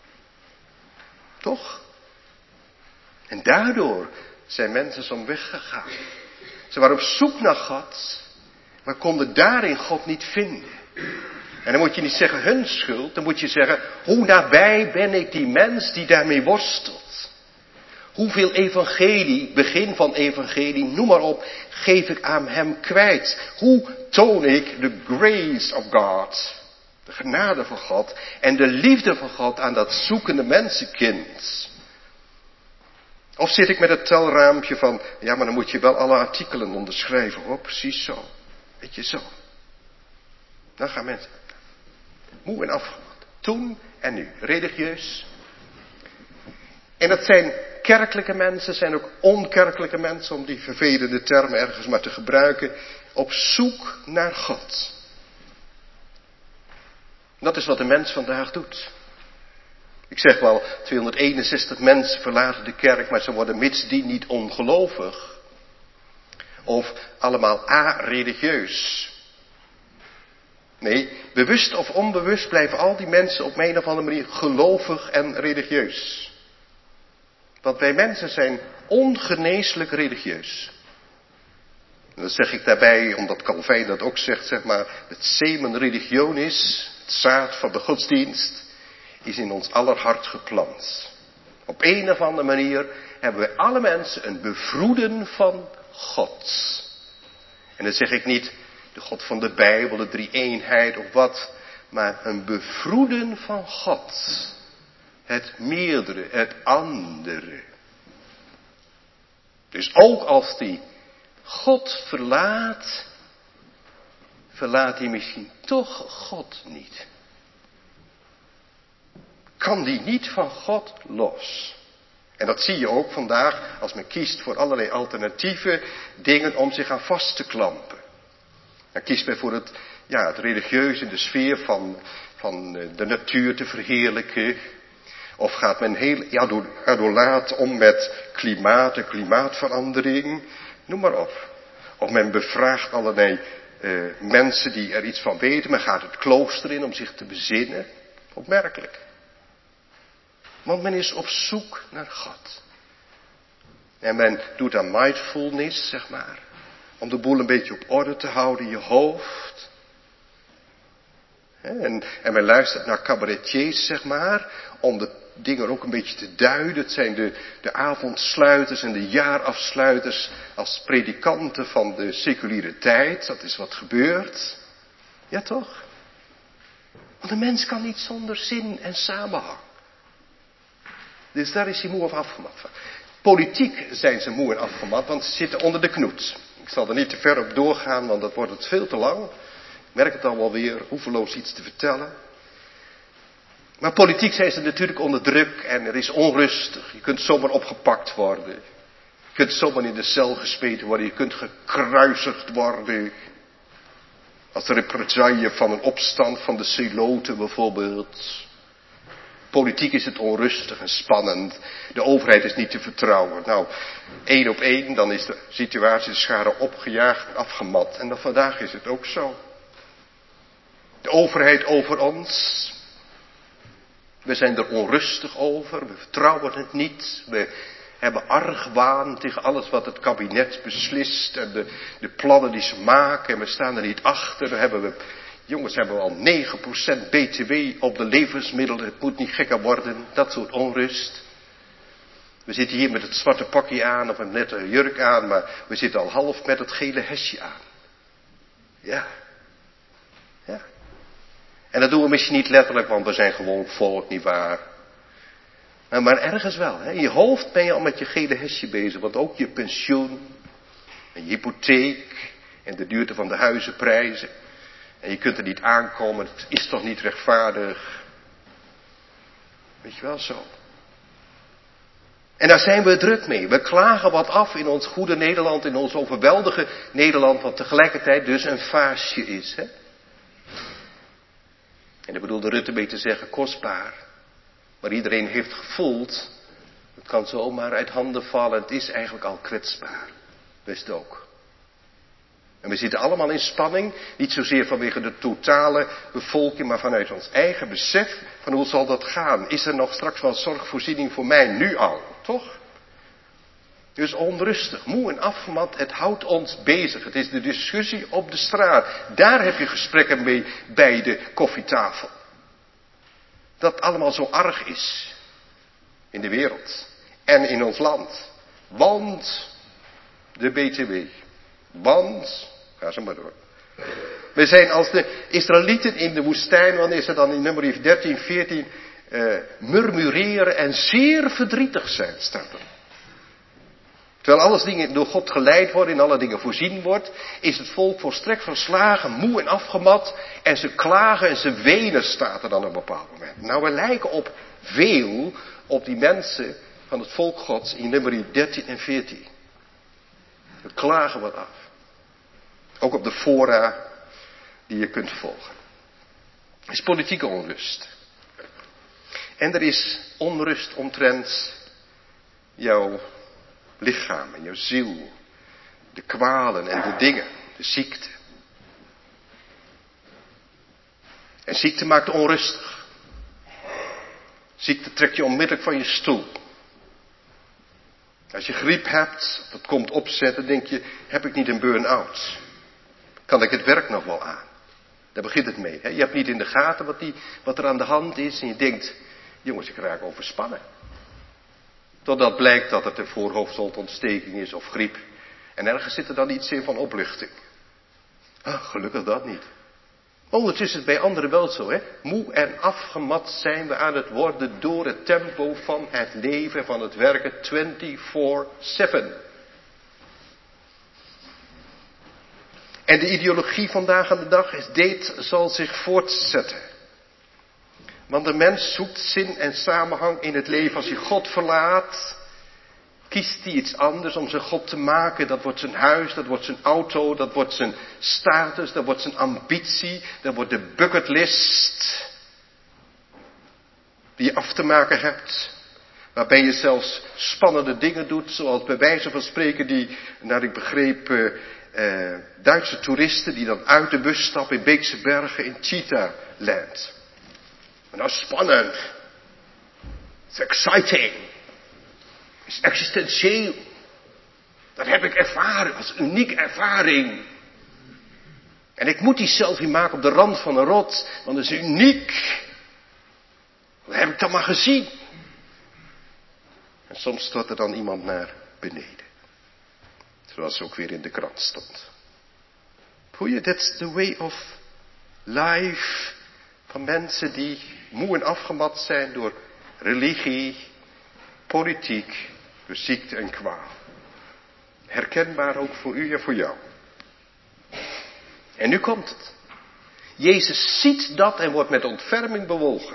Toch? En daardoor zijn mensen zo'n weg gegaan. Ze waren op zoek naar God, maar konden daarin God niet vinden. En dan moet je niet zeggen hun schuld, dan moet je zeggen, hoe nabij ben ik die mens die daarmee worstelt? Hoeveel evangelie, begin van evangelie, noem maar op, geef ik aan hem kwijt? Hoe toon ik de grace of God, de genade van God en de liefde van God aan dat zoekende mensenkind? Of zit ik met het telraampje van, ja, maar dan moet je wel alle artikelen onderschrijven, hoor, precies zo. Weet je, zo. Dan gaan mensen moe en afgemat. Toen en nu. Religieus. En dat zijn kerkelijke mensen, zijn ook onkerkelijke mensen, om die vervelende termen ergens maar te gebruiken, op zoek naar God. Dat is wat de mens vandaag doet. Ik zeg wel, 261 mensen verlaten de kerk, maar ze worden mitsdien niet ongelovig. Of allemaal a-religieus. Nee, bewust of onbewust blijven al die mensen op een of andere manier gelovig en religieus. Want wij mensen zijn ongeneeslijk religieus. En dat zeg ik daarbij, omdat Calvijn dat ook zegt, zeg maar, het semen religionis, het zaad van de godsdienst, is in ons aller hart geplant. Op een of andere manier hebben wij alle mensen een bevroeden van God. En dan zeg ik niet de God van de Bijbel, de drie-eenheid of wat, maar een bevroeden van God. Het meerdere, het andere. Dus ook als die God verlaat, verlaat hij misschien toch God niet. Kan die niet van God los. En dat zie je ook vandaag als men kiest voor allerlei alternatieve dingen om zich aan vast te klampen. Dan kiest men voor het religieus in de sfeer van de natuur te verheerlijken. Of gaat men heel adolaat om met klimaat en klimaatverandering. Noem maar op. Of men bevraagt allerlei mensen die er iets van weten. Men gaat het klooster in om zich te bezinnen. Opmerkelijk. Want men is op zoek naar God. En men doet aan mindfulness, zeg maar. Om de boel een beetje op orde te houden in je hoofd. En men luistert naar cabaretiers, zeg maar. Om de dingen ook een beetje te duiden. Het zijn de avondsluiters en de jaarafsluiters als predikanten van de seculiere tijd. Dat is wat gebeurt. Ja toch? Want een mens kan niet zonder zin en samenhang. Dus daar is hij moe of afgemat van. Politiek zijn ze moe en afgemat, want ze zitten onder de knoet. Ik zal er niet te ver op doorgaan, want dat wordt het veel te lang. Ik merk het al wel weer, hoeveloos iets te vertellen. Maar politiek zijn ze natuurlijk onder druk en er is onrustig. Je kunt zomaar opgepakt worden. Je kunt zomaar in de cel gesmeten worden. Je kunt gekruisigd worden. Als de represaille van een opstand van de Zeloten bijvoorbeeld. Politiek is het onrustig en spannend. De overheid is niet te vertrouwen. Nou, 1 op 1, dan is de situatie, de schade opgejaagd en afgemat. En dan vandaag is het ook zo. De overheid over ons. We zijn er onrustig over. We vertrouwen het niet. We hebben argwaan tegen alles wat het kabinet beslist. En de plannen die ze maken. En we staan er niet achter. Dan hebben we... Jongens, hebben we al 9% BTW op de levensmiddelen. Het moet niet gekker worden. Dat soort onrust. We zitten hier met het zwarte pakje aan of een nette jurk aan. Maar we zitten al half met het gele hesje aan. Ja. Ja. En dat doen we misschien niet letterlijk, want we zijn gewoon volk, nietwaar? Maar ergens wel. Hè? In je hoofd ben je al met je gele hesje bezig. Want ook je pensioen. En je hypotheek. En de duurte van de huizenprijzen. En je kunt er niet aankomen, het is toch niet rechtvaardig. Weet je wel zo. En daar zijn we druk mee. We klagen wat af in ons goede Nederland, in ons overweldige Nederland, wat tegelijkertijd dus een vaasje is. Hè? En ik bedoelde Rutte mee te zeggen, kostbaar. Maar iedereen heeft gevoeld, het kan zomaar uit handen vallen, het is eigenlijk al kwetsbaar. Wist ook. En we zitten allemaal in spanning, niet zozeer vanwege de totale bevolking, maar vanuit ons eigen besef van hoe zal dat gaan. Is er nog straks wel zorgvoorziening voor mij, nu al, toch? Dus onrustig, moe en afgemat, het houdt ons bezig. Het is de discussie op de straat. Daar heb je gesprekken mee bij de koffietafel. Dat het allemaal zo arg is in de wereld en in ons land. Want de BTW. Want, ga zo maar door. We zijn als de Israëlieten in de woestijn, wanneer ze dan in Numeri 13, 14 murmureren en zeer verdrietig zijn, staat er. Terwijl alles dingen door God geleid worden, in alle dingen voorzien wordt, is het volk volstrekt verslagen, moe en afgemat. En ze klagen en ze wenen, staat er dan op een bepaald moment. Nou, we lijken op veel op die mensen van het volk Gods in Numeri 13 en 14. We klagen wat af. Ook op de fora die je kunt volgen. Er is politieke onrust. En er is onrust omtrent jouw lichaam en jouw ziel. De kwalen en de dingen. De ziekte. En ziekte maakt onrustig. Ziekte trekt je onmiddellijk van je stoel. Als je griep hebt, dat komt opzetten, denk je, heb ik niet een burn-out? Kan ik het werk nog wel aan? Daar begint het mee. Hè? Je hebt niet in de gaten wat er aan de hand is. En je denkt, jongens, ik raak overspannen. Totdat blijkt dat het een voorhoofdholteontsteking is of griep. En ergens zit er dan iets in van opluchting. Gelukkig dat niet. Ondertussen is het bij anderen wel zo, hè. Moe en afgemat zijn we aan het worden door het tempo van het leven, van het werken 24/7. En de ideologie vandaag aan de dag is, dit zal zich voortzetten. Want de mens zoekt zin en samenhang in het leven. Als hij God verlaat, kiest hij iets anders om zijn God te maken. Dat wordt zijn huis, dat wordt zijn auto, dat wordt zijn status, dat wordt zijn ambitie. Dat wordt de bucketlist die je af te maken hebt. Waarbij je zelfs spannende dingen doet, zoals bij wijze van spreken die, naar ik begreep, Duitse toeristen die dan uit de bus stappen in Beekse Bergen in Cheetah Land. Maar dat is spannend. Het is exciting. Het is existentieel. Dat heb ik ervaren als unieke ervaring. En ik moet die selfie maken op de rand van een rots, want dat is uniek. Dat heb ik dan maar gezien. En soms stort er dan iemand naar beneden. Zoals ook weer in de krant stond. Voel je, that's the way of life van mensen die moe en afgemat zijn door religie, politiek, door ziekte en kwaal. Herkenbaar ook voor u en voor jou. En nu komt het. Jezus ziet dat en wordt met ontferming bewogen.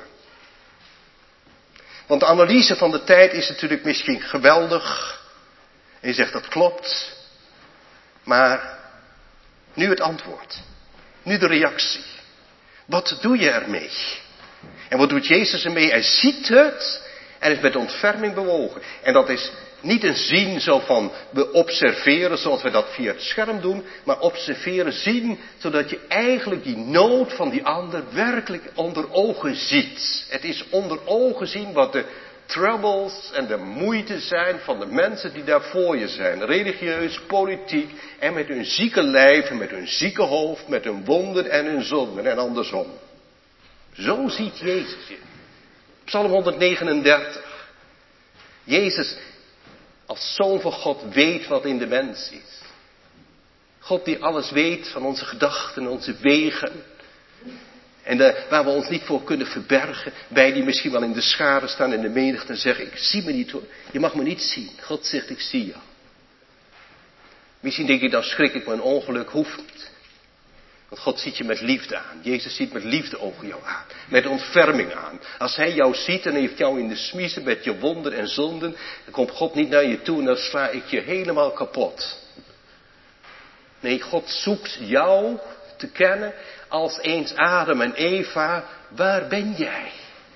Want de analyse van de tijd is natuurlijk misschien geweldig. En je zegt dat klopt. Maar nu het antwoord. Nu de reactie. Wat doe je ermee? En wat doet Jezus ermee? Hij ziet het en is met ontferming bewogen. En dat is niet een zien zo van we observeren zoals we dat via het scherm doen. Maar observeren, zien, zodat je eigenlijk die nood van die ander werkelijk onder ogen ziet. Het is onder ogen zien wat de troubles en de moeite zijn van de mensen die daar voor je zijn. Religieus, politiek en met hun zieke lijf en met hun zieke hoofd, met hun wonden en hun zonden en andersom. Zo ziet Jezus je. Psalm 139. Jezus als Zoon van God weet wat in de mens is. God die alles weet van onze gedachten, onze wegen. En waar we ons niet voor kunnen verbergen. Wij die misschien wel in de scharen staan in de menigte en zeggen, ik zie me niet hoor. Je mag me niet zien. God zegt, ik zie jou. Misschien denk je, dan schrik ik me een ongeluk. Hoeft niet. Want God ziet je met liefde aan. Jezus ziet met liefde over jou aan. Met ontferming aan. Als hij jou ziet en heeft jou in de smiezen met je wonden en zonden. Dan komt God niet naar je toe en dan sla ik je helemaal kapot. Nee, God zoekt jou te kennen als eens Adam en Eva. Waar ben jij?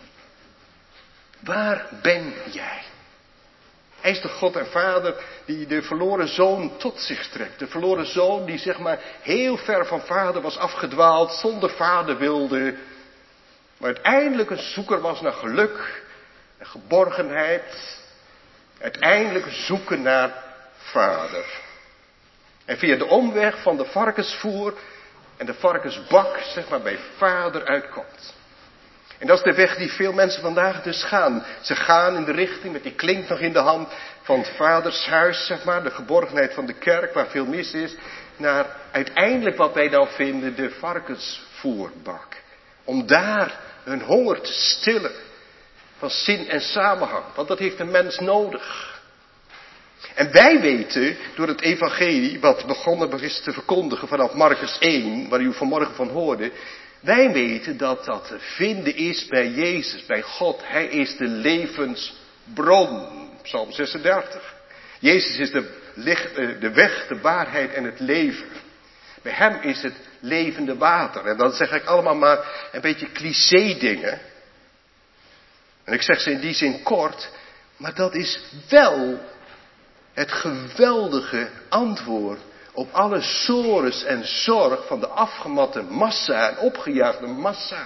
Waar ben jij? Hij is de God en Vader die de verloren zoon tot zich trekt. De verloren zoon die zeg maar heel ver van vader was afgedwaald, zonder vader wilde. Maar uiteindelijk een zoeker was naar geluk en geborgenheid. Uiteindelijk zoeken naar vader. En via de omweg van de varkensvoer en de varkensbak zeg maar bij vader uitkomt. En dat is de weg die veel mensen vandaag dus gaan. Ze gaan in de richting, met die klink nog in de hand, van het vadershuis, zeg maar, de geborgenheid van de kerk, waar veel mis is, naar uiteindelijk wat wij dan vinden, de varkensvoerbak. Om daar hun honger te stillen van zin en samenhang, want dat heeft een mens nodig. En wij weten, door het evangelie, wat begonnen is te verkondigen vanaf Marcus 1, waar u vanmorgen van hoorde, wij weten dat dat te vinden is bij Jezus, bij God. Hij is de levensbron. Psalm 36. Jezus is de weg, de waarheid en het leven. Bij hem is het levende water. En dan zeg ik allemaal maar een beetje cliché dingen. En ik zeg ze in die zin kort. Maar dat is wel het geweldige antwoord op alle sores en zorg van de afgematte massa en opgejaagde massa.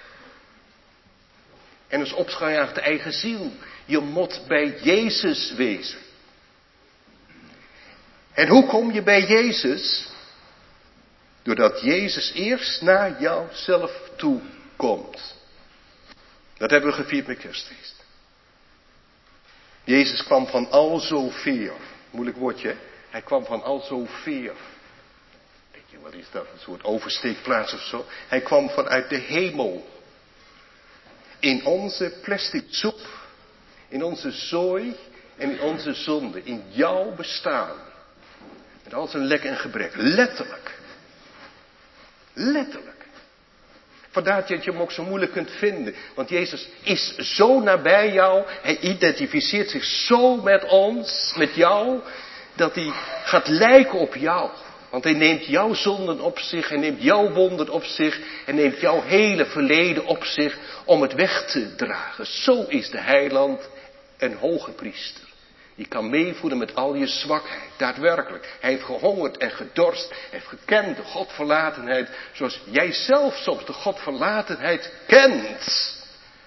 En dus opgejaagde eigen ziel. Je moet bij Jezus wezen. En hoe kom je bij Jezus? Doordat Jezus eerst naar jouzelf toe komt. Dat hebben we gevierd met Kerstfeest. Jezus kwam van al zoveel. Moeilijk woordje, hè? Hij kwam van al zoveel. Denk je, wat is dat? Een soort oversteekplaats of zo? Hij kwam vanuit de hemel. In onze plastic soep. In onze zooi. En in onze zonde. In jouw bestaan. Met al zijn lek en gebrek. Letterlijk. Letterlijk. Vandaar dat je hem ook zo moeilijk kunt vinden. Want Jezus is zo nabij jou. Hij identificeert zich zo met ons. Met jou. Dat hij gaat lijken op jou. Want hij neemt jouw zonden op zich. Hij neemt jouw wonden op zich. En neemt jouw hele verleden op zich. Om het weg te dragen. Zo is de heiland een hoge priester. Die kan meevoeden met al je zwakheid. Daadwerkelijk. Hij heeft gehongerd en gedorst. Hij heeft gekend de godverlatenheid. Zoals jij zelf soms de godverlatenheid kent.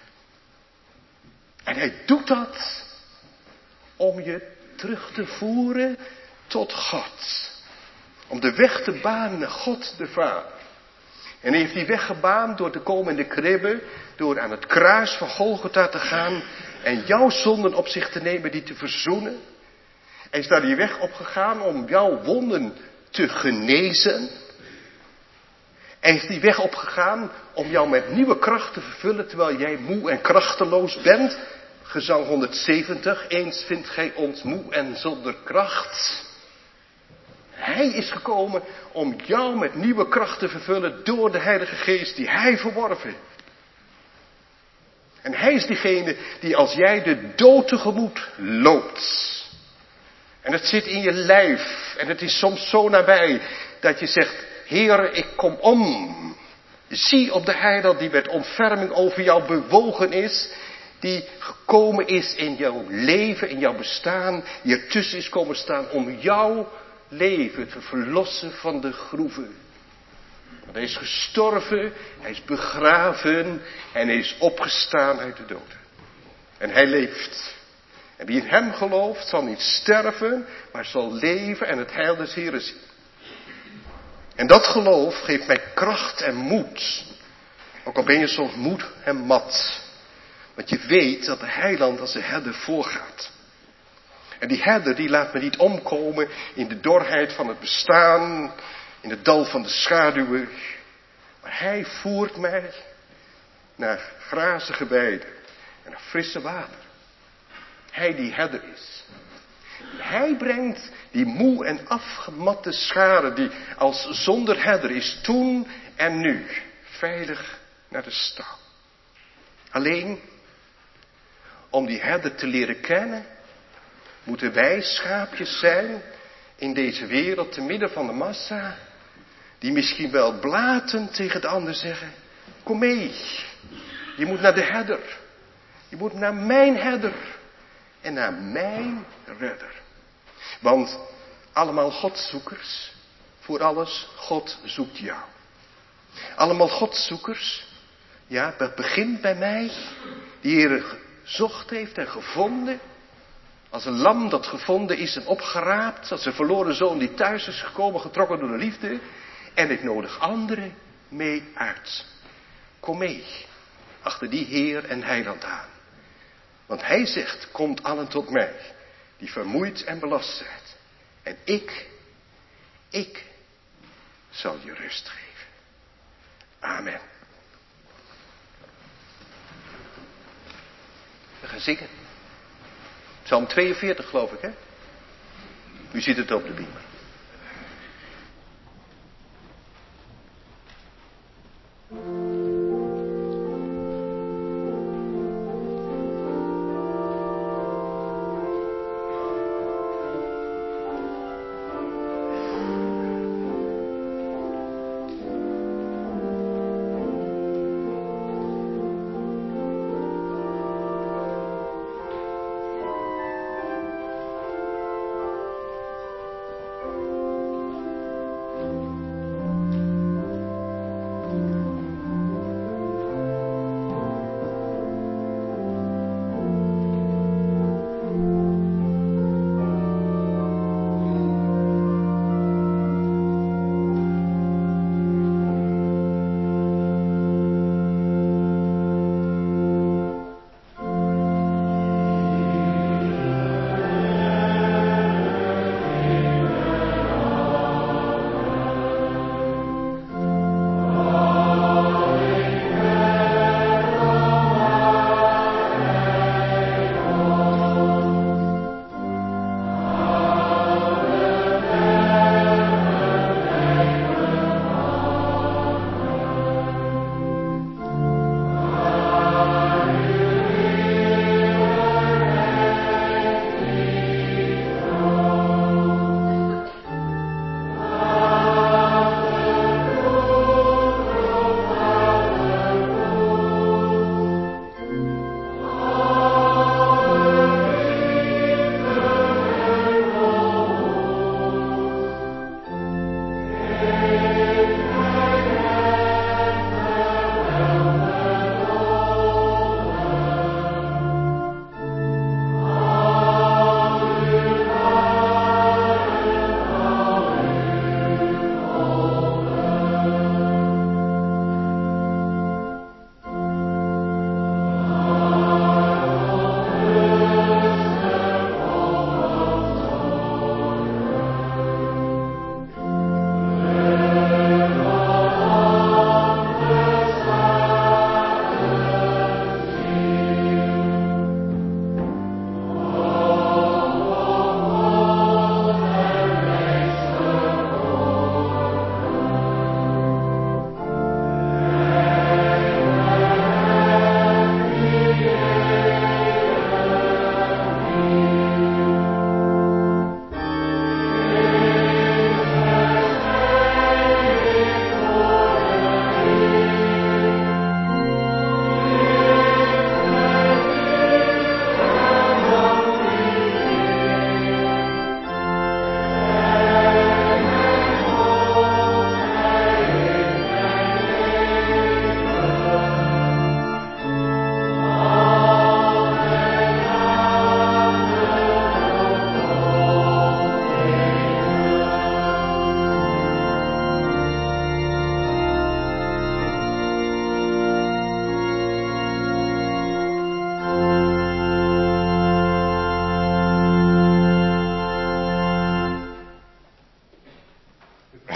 En hij doet dat om je terug te voeren tot God. Om de weg te banen naar God de Vader. En hij heeft die weg gebaand door te komen in de kribbe. Door aan het kruis van Golgotha te gaan. En jouw zonden op zich te nemen, die te verzoenen. Hij is daar die weg opgegaan om jouw wonden te genezen. Hij is die weg opgegaan om jou met nieuwe kracht te vervullen terwijl jij moe en krachteloos bent. Gezang 170, eens vindt gij ons moe en zonder kracht. Hij is gekomen om jou met nieuwe kracht te vervullen door de Heilige Geest die hij verworven heeft. En hij is diegene die als jij de dood tegemoet loopt. En het zit in je lijf en het is soms zo nabij dat je zegt, Heere, ik kom om. Zie op de heiland die met ontferming over jou bewogen is, die gekomen is in jouw leven, in jouw bestaan, die ertussen is komen staan om jouw leven te verlossen van de groeven. Want hij is gestorven, hij is begraven en hij is opgestaan uit de dood. En hij leeft. En wie in hem gelooft zal niet sterven, maar zal leven en het heil des Heeren zien. En dat geloof geeft mij kracht en moed. Ook al ben je soms moed en mat. Want je weet dat de heiland als de herder voorgaat. En die herder die laat me niet omkomen in de dorheid van het bestaan. In het dal van de schaduwen. Maar hij voert mij naar grazige weiden. En naar frisse water. Hij die herder is. Hij brengt die moe en afgematte schare die als zonder herder is toen en nu veilig naar de stal. Alleen om die herder te leren kennen moeten wij schaapjes zijn in deze wereld te midden van de massa die misschien wel blatend tegen de ander zeggen, kom mee, je moet naar de herder, je moet naar mijn herder en naar mijn redder. Want allemaal Godzoekers, voor alles, God zoekt jou. Allemaal Godzoekers, ja, dat begint bij mij, die Heer gezocht heeft en gevonden. Als een lam dat gevonden is en opgeraapt, als een verloren zoon die thuis is gekomen, getrokken door de liefde. En ik nodig anderen mee uit. Kom mee, achter die Heer en Heiland aan. Want hij zegt, komt allen tot mij, die vermoeid en belast zijn. En ik zal je rust geven. Amen. We gaan zingen. Psalm 42 geloof ik, hè? U ziet het op de beamer.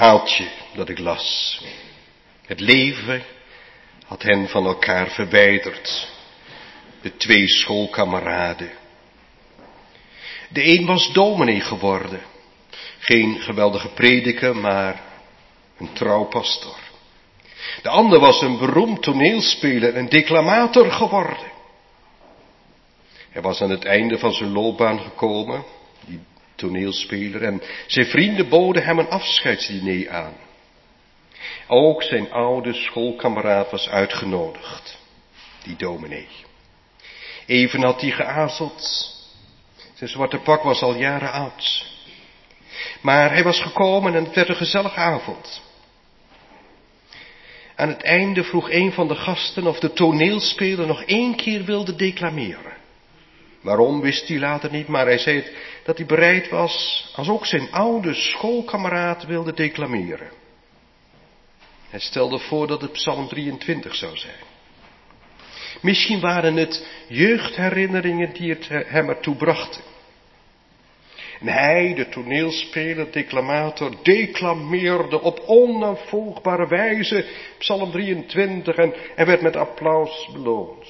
verhaaltje dat ik las. Het leven had hen van elkaar verwijderd. De 2 schoolkameraden. De een was dominee geworden. Geen geweldige prediker, maar een trouw pastor. De ander was een beroemd toneelspeler en declamator geworden. Hij was aan het einde van zijn loopbaan gekomen, die toneelspeler, en zijn vrienden boden hem een afscheidsdiner aan. Ook zijn oude schoolkameraad was uitgenodigd, die dominee. Even had hij geaarzeld. Zijn zwarte pak was al jaren oud. Maar hij was gekomen en het werd een gezellige avond. Aan het einde vroeg een van de gasten of de toneelspeler nog 1 keer wilde declameren. Waarom wist hij later niet, maar hij zei dat hij bereid was als ook zijn oude schoolkameraad wilde declameren. Hij stelde voor dat het Psalm 23 zou zijn. Misschien waren het jeugdherinneringen die het hem ertoe brachten. En hij, de toneelspeler, declamator, declameerde op onnavolgbare wijze Psalm 23 en werd met applaus beloond.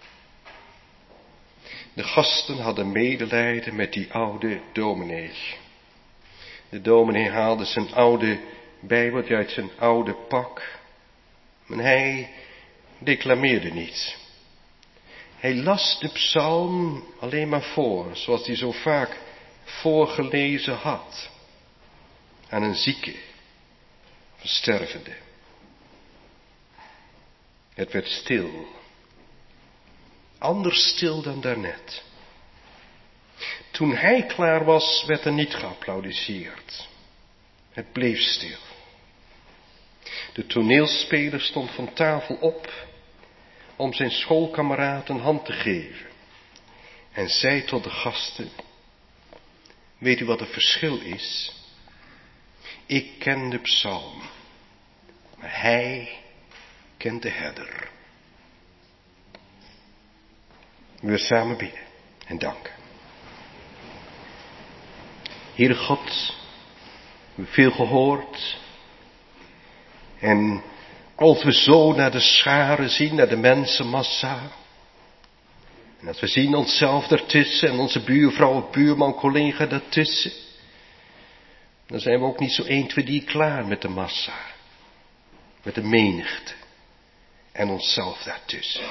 De gasten hadden medelijden met die oude dominee. De dominee haalde zijn oude bijbeltje uit zijn oude pak. Maar hij declameerde niet. Hij las de psalm alleen maar voor, zoals hij zo vaak voorgelezen had. Aan een zieke, of een stervende. Het werd stil. Anders stil dan daarnet. Toen hij klaar was, werd er niet geapplaudiseerd. Het bleef stil. De toneelspeler stond van tafel op om zijn schoolkameraad een hand te geven. En zei tot de gasten: weet u wat het verschil is? Ik ken de psalm, maar hij kent de herder. We willen samen bidden en danken. Heere God, we hebben veel gehoord. En als we zo naar de scharen zien, naar de mensenmassa. En als we zien onszelf daartussen en onze buurvrouw, buurman, collega daartussen. Dan zijn we ook niet zo 1, 2, 3 klaar met de massa. Met de menigte. En onszelf daartussen.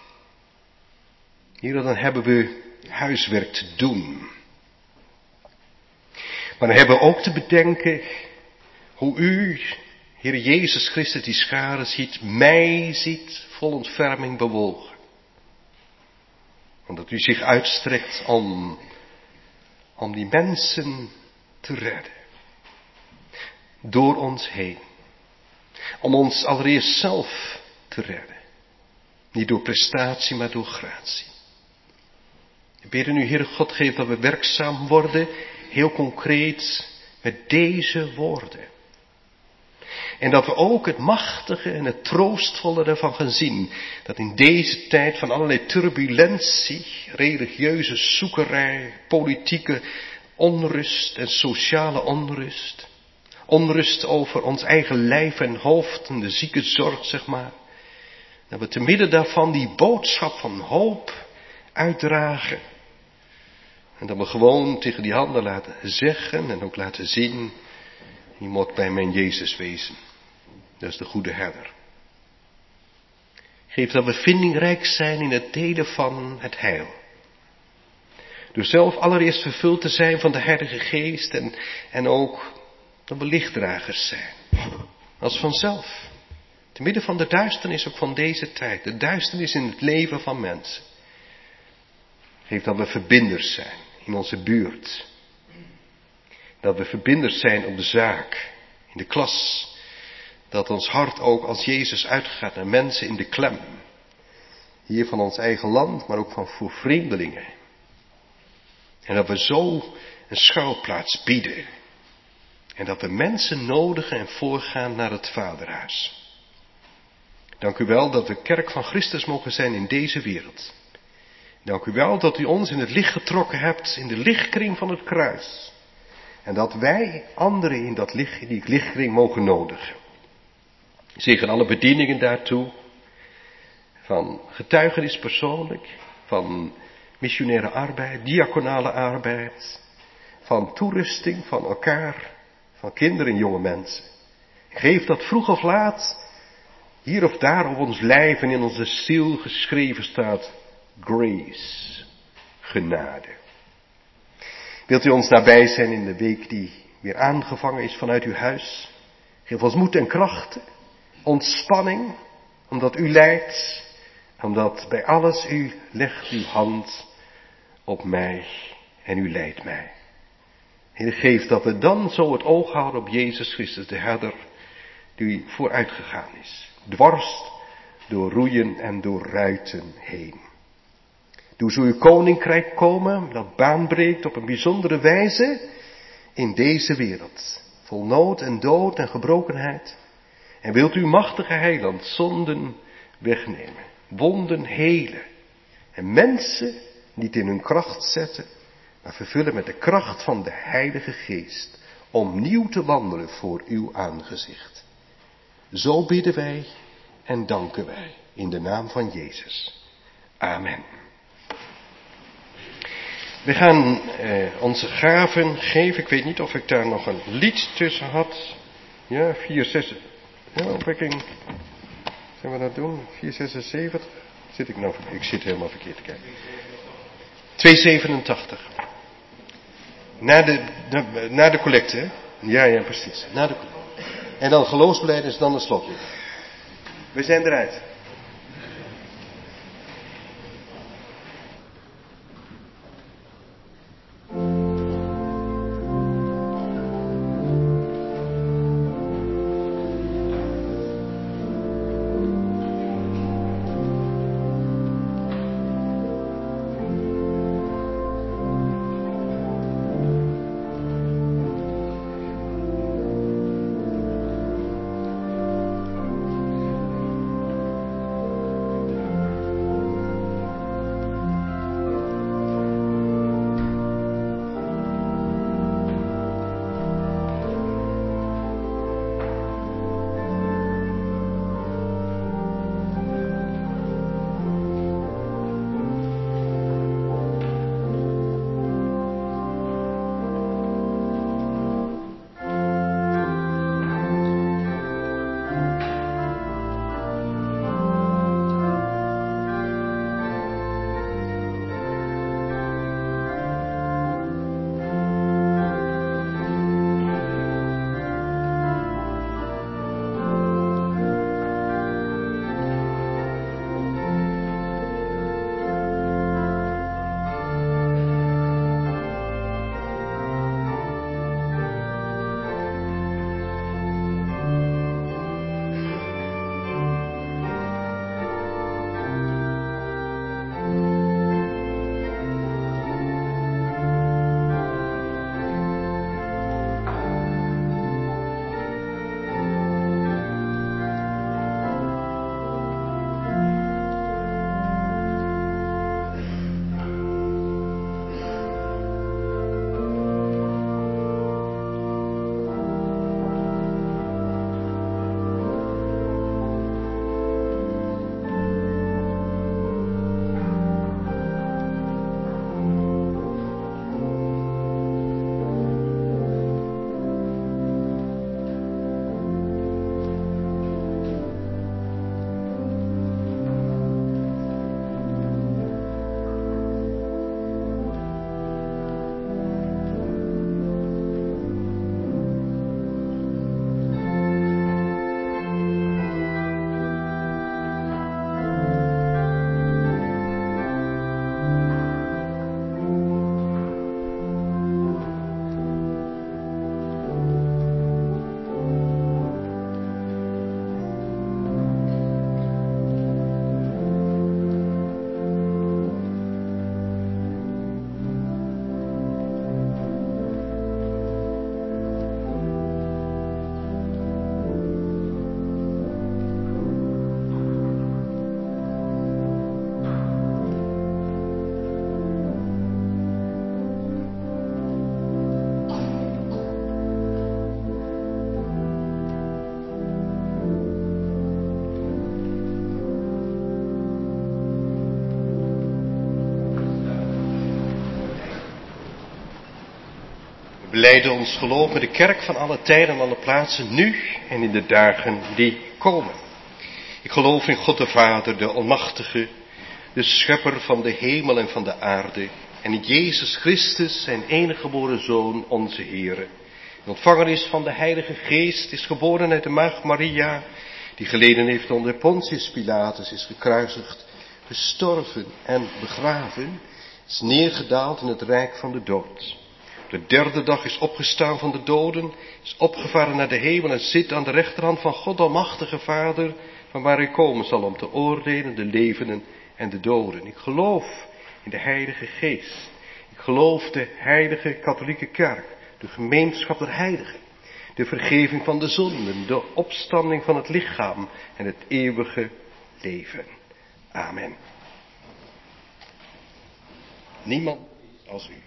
Hier dan hebben we huiswerk te doen. Maar dan hebben we ook te bedenken hoe u, Heer Jezus Christus, die scharen ziet, mij ziet, vol ontferming bewogen. Omdat u zich uitstrekt om die mensen te redden. Door ons heen. Om ons allereerst zelf te redden. Niet door prestatie, maar door gratie. Ik bid u, Heere God, geef dat we werkzaam worden, heel concreet, met deze woorden. En dat we ook het machtige en het troostvolle ervan gaan zien. Dat in deze tijd van allerlei turbulentie, religieuze zoekerij, politieke onrust en sociale onrust. Onrust over ons eigen lijf en hoofd en de ziekenzorg, zeg maar. Dat we te midden daarvan die boodschap van hoop uitdragen. En dat we gewoon tegen die handen laten zeggen en ook laten zien: je moet bij mijn Jezus wezen. Dat is de goede herder. Geef dat we vindingrijk zijn in het delen van het heil. Door zelf allereerst vervuld te zijn van de Heilige Geest en ook dat we lichtdragers zijn. Als vanzelf. Te midden van de duisternis ook van deze tijd. De duisternis in het leven van mensen. Geef dat we verbinders zijn in onze buurt. Dat we verbinders zijn op de zaak, in de klas. Dat ons hart ook als Jezus uitgaat naar mensen in de klem. Hier van ons eigen land, maar ook van voor vreemdelingen. En dat we zo een schuilplaats bieden. En dat we mensen nodigen en voorgaan naar het Vaderhuis. Dank u wel dat we kerk van Christus mogen zijn in deze wereld. Dank u wel dat u ons in het licht getrokken hebt, in de lichtkring van het kruis. En dat wij anderen in die lichtkring mogen nodigen. Zegen alle bedieningen daartoe. Van getuigenis persoonlijk. Van missionaire arbeid, diaconale arbeid. Van toerusting van elkaar. Van kinderen en jonge mensen. Geef dat vroeg of laat hier of daar op ons lijf en in onze ziel geschreven staat. Grace. Genade. Wilt u ons nabij zijn in de week die weer aangevangen is vanuit uw huis? Geef ons moed en krachten, ontspanning, omdat u leidt, omdat bij alles u legt uw hand op mij en u leidt mij. Heer, geef dat we dan zo het oog houden op Jezus Christus, de herder, die vooruit gegaan is, dwars door roeien en door ruiten heen. Doe zo uw koninkrijk komen, dat baan breekt op een bijzondere wijze in deze wereld. Vol nood en dood en gebrokenheid. En wilt u machtige heiland zonden wegnemen, wonden helen. En mensen niet in hun kracht zetten, maar vervullen met de kracht van de Heilige Geest. Om nieuw te wandelen voor uw aangezicht. Zo bidden wij en danken wij in de naam van Jezus. Amen. We gaan onze gaven geven. Ik weet niet of ik daar nog een lied tussen had. Ja, 4, 6. Ja, opwekking. Zullen we dat doen? 4, 76. Zit ik nou? Ik zit helemaal verkeerd te kijken. 287. Na de collecte, hè? Ja, precies. Na de collecte. En dan geloofsbelijdenis, dan de slotlied. We zijn eruit. belijden ons geloof met de kerk van alle tijden en alle plaatsen, nu en in de dagen die komen. Ik geloof in God de Vader, de Almachtige, de Schepper van de hemel en van de aarde, en in Jezus Christus, zijn enige geboren Zoon, onze Heere, die ontvangen is van de Heilige Geest, is geboren uit de Maagd Maria, die geleden heeft onder Pontius Pilatus, is gekruisigd, gestorven en begraven, is neergedaald in het rijk van de dood. De derde dag is opgestaan van de doden, is opgevaren naar de hemel en zit aan de rechterhand van God Almachtige Vader, van waar hij komen zal om te oordelen de levenden en de doden. Ik geloof in de Heilige Geest. Ik geloof de Heilige Katholieke Kerk, de gemeenschap der heiligen, de vergeving van de zonden, de opstanding van het lichaam en het eeuwige leven. Amen. Niemand als u.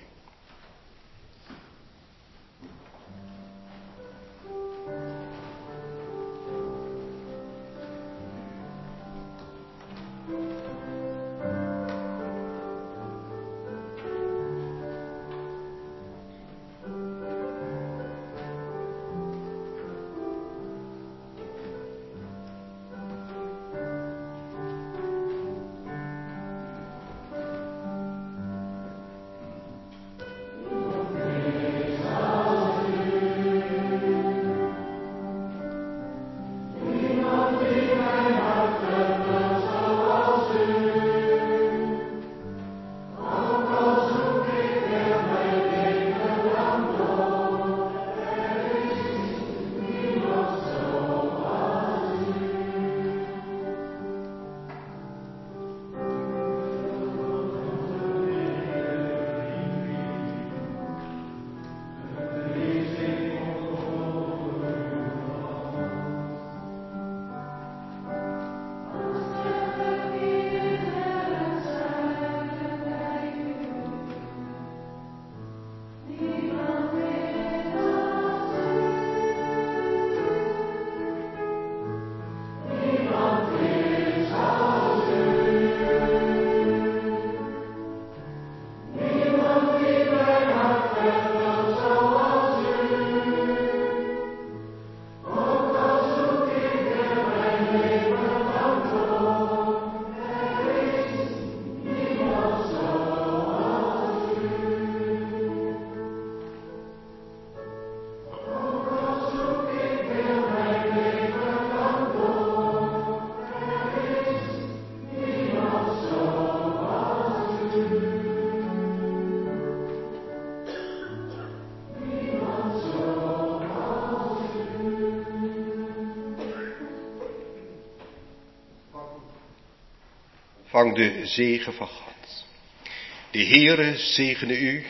Vang de zegen van God. De Heere zegene u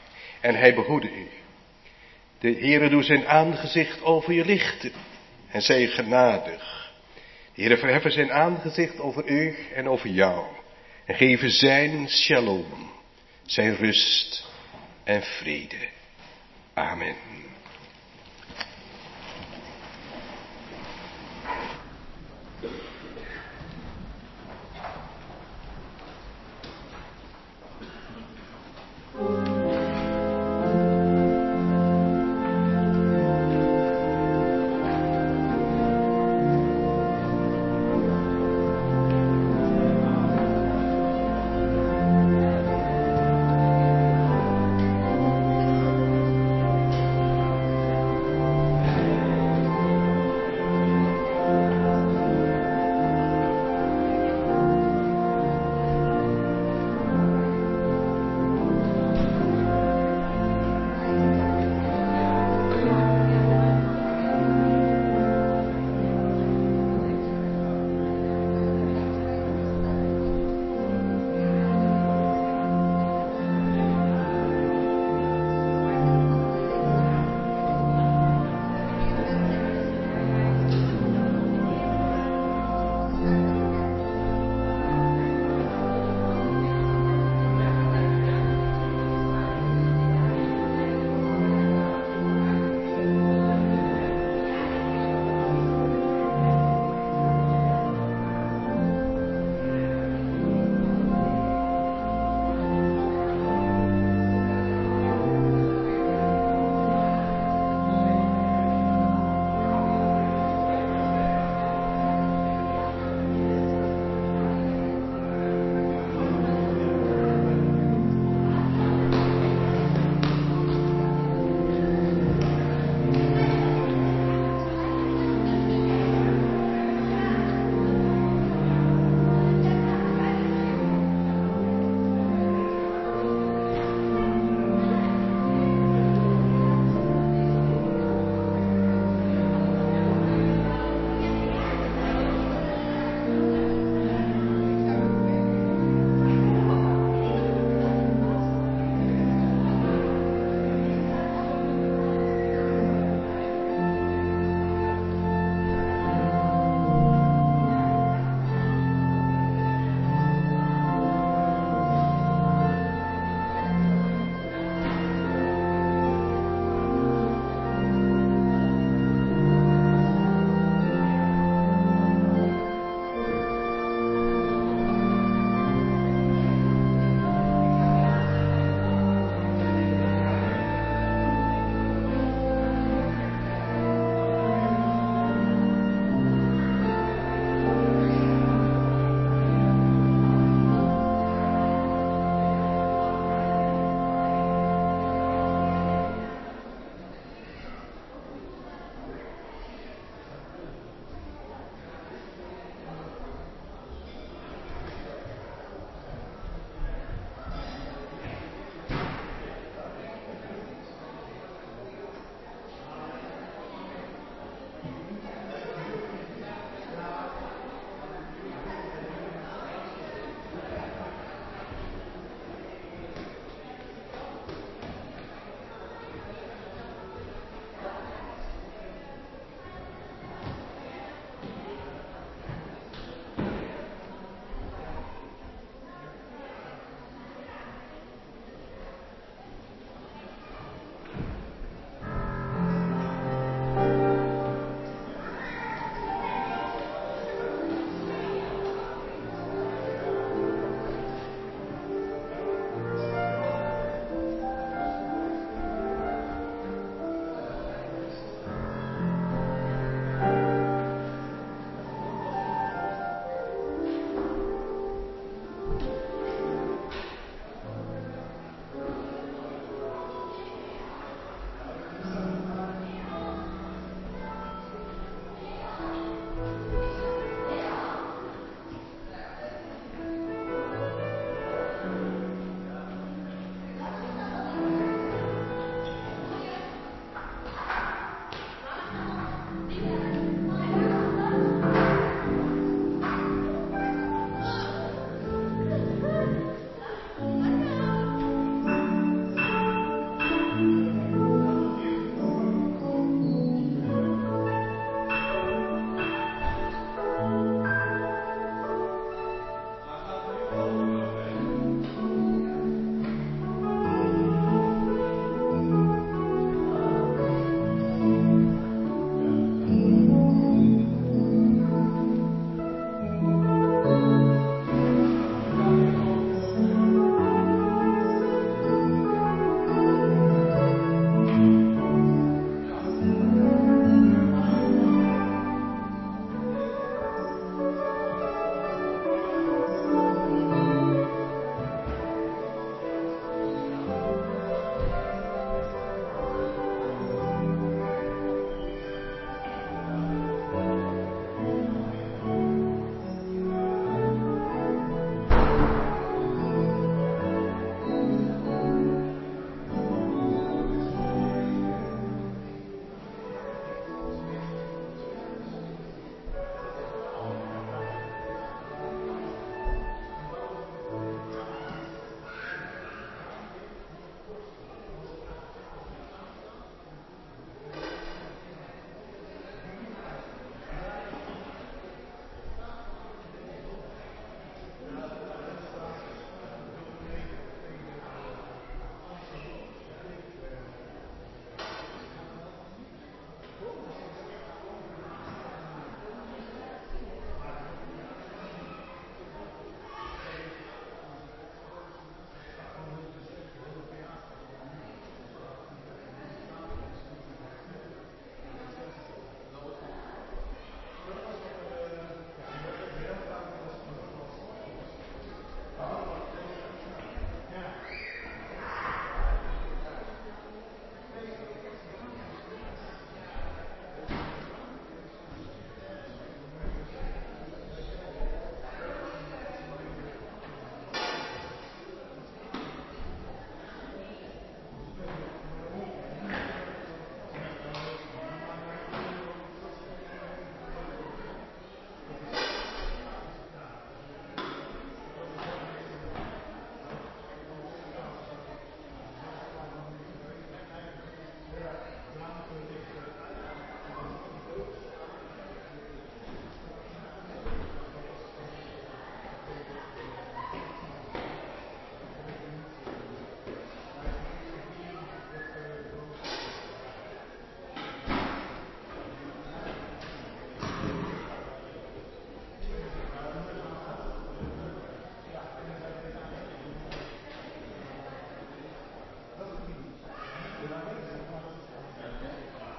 en hij behoede u. De Heere doet zijn aangezicht over je lichten en zij genadig. De Heere verheffen zijn aangezicht over u en over jou en geven zijn shalom, zijn rust en vrede. Amen.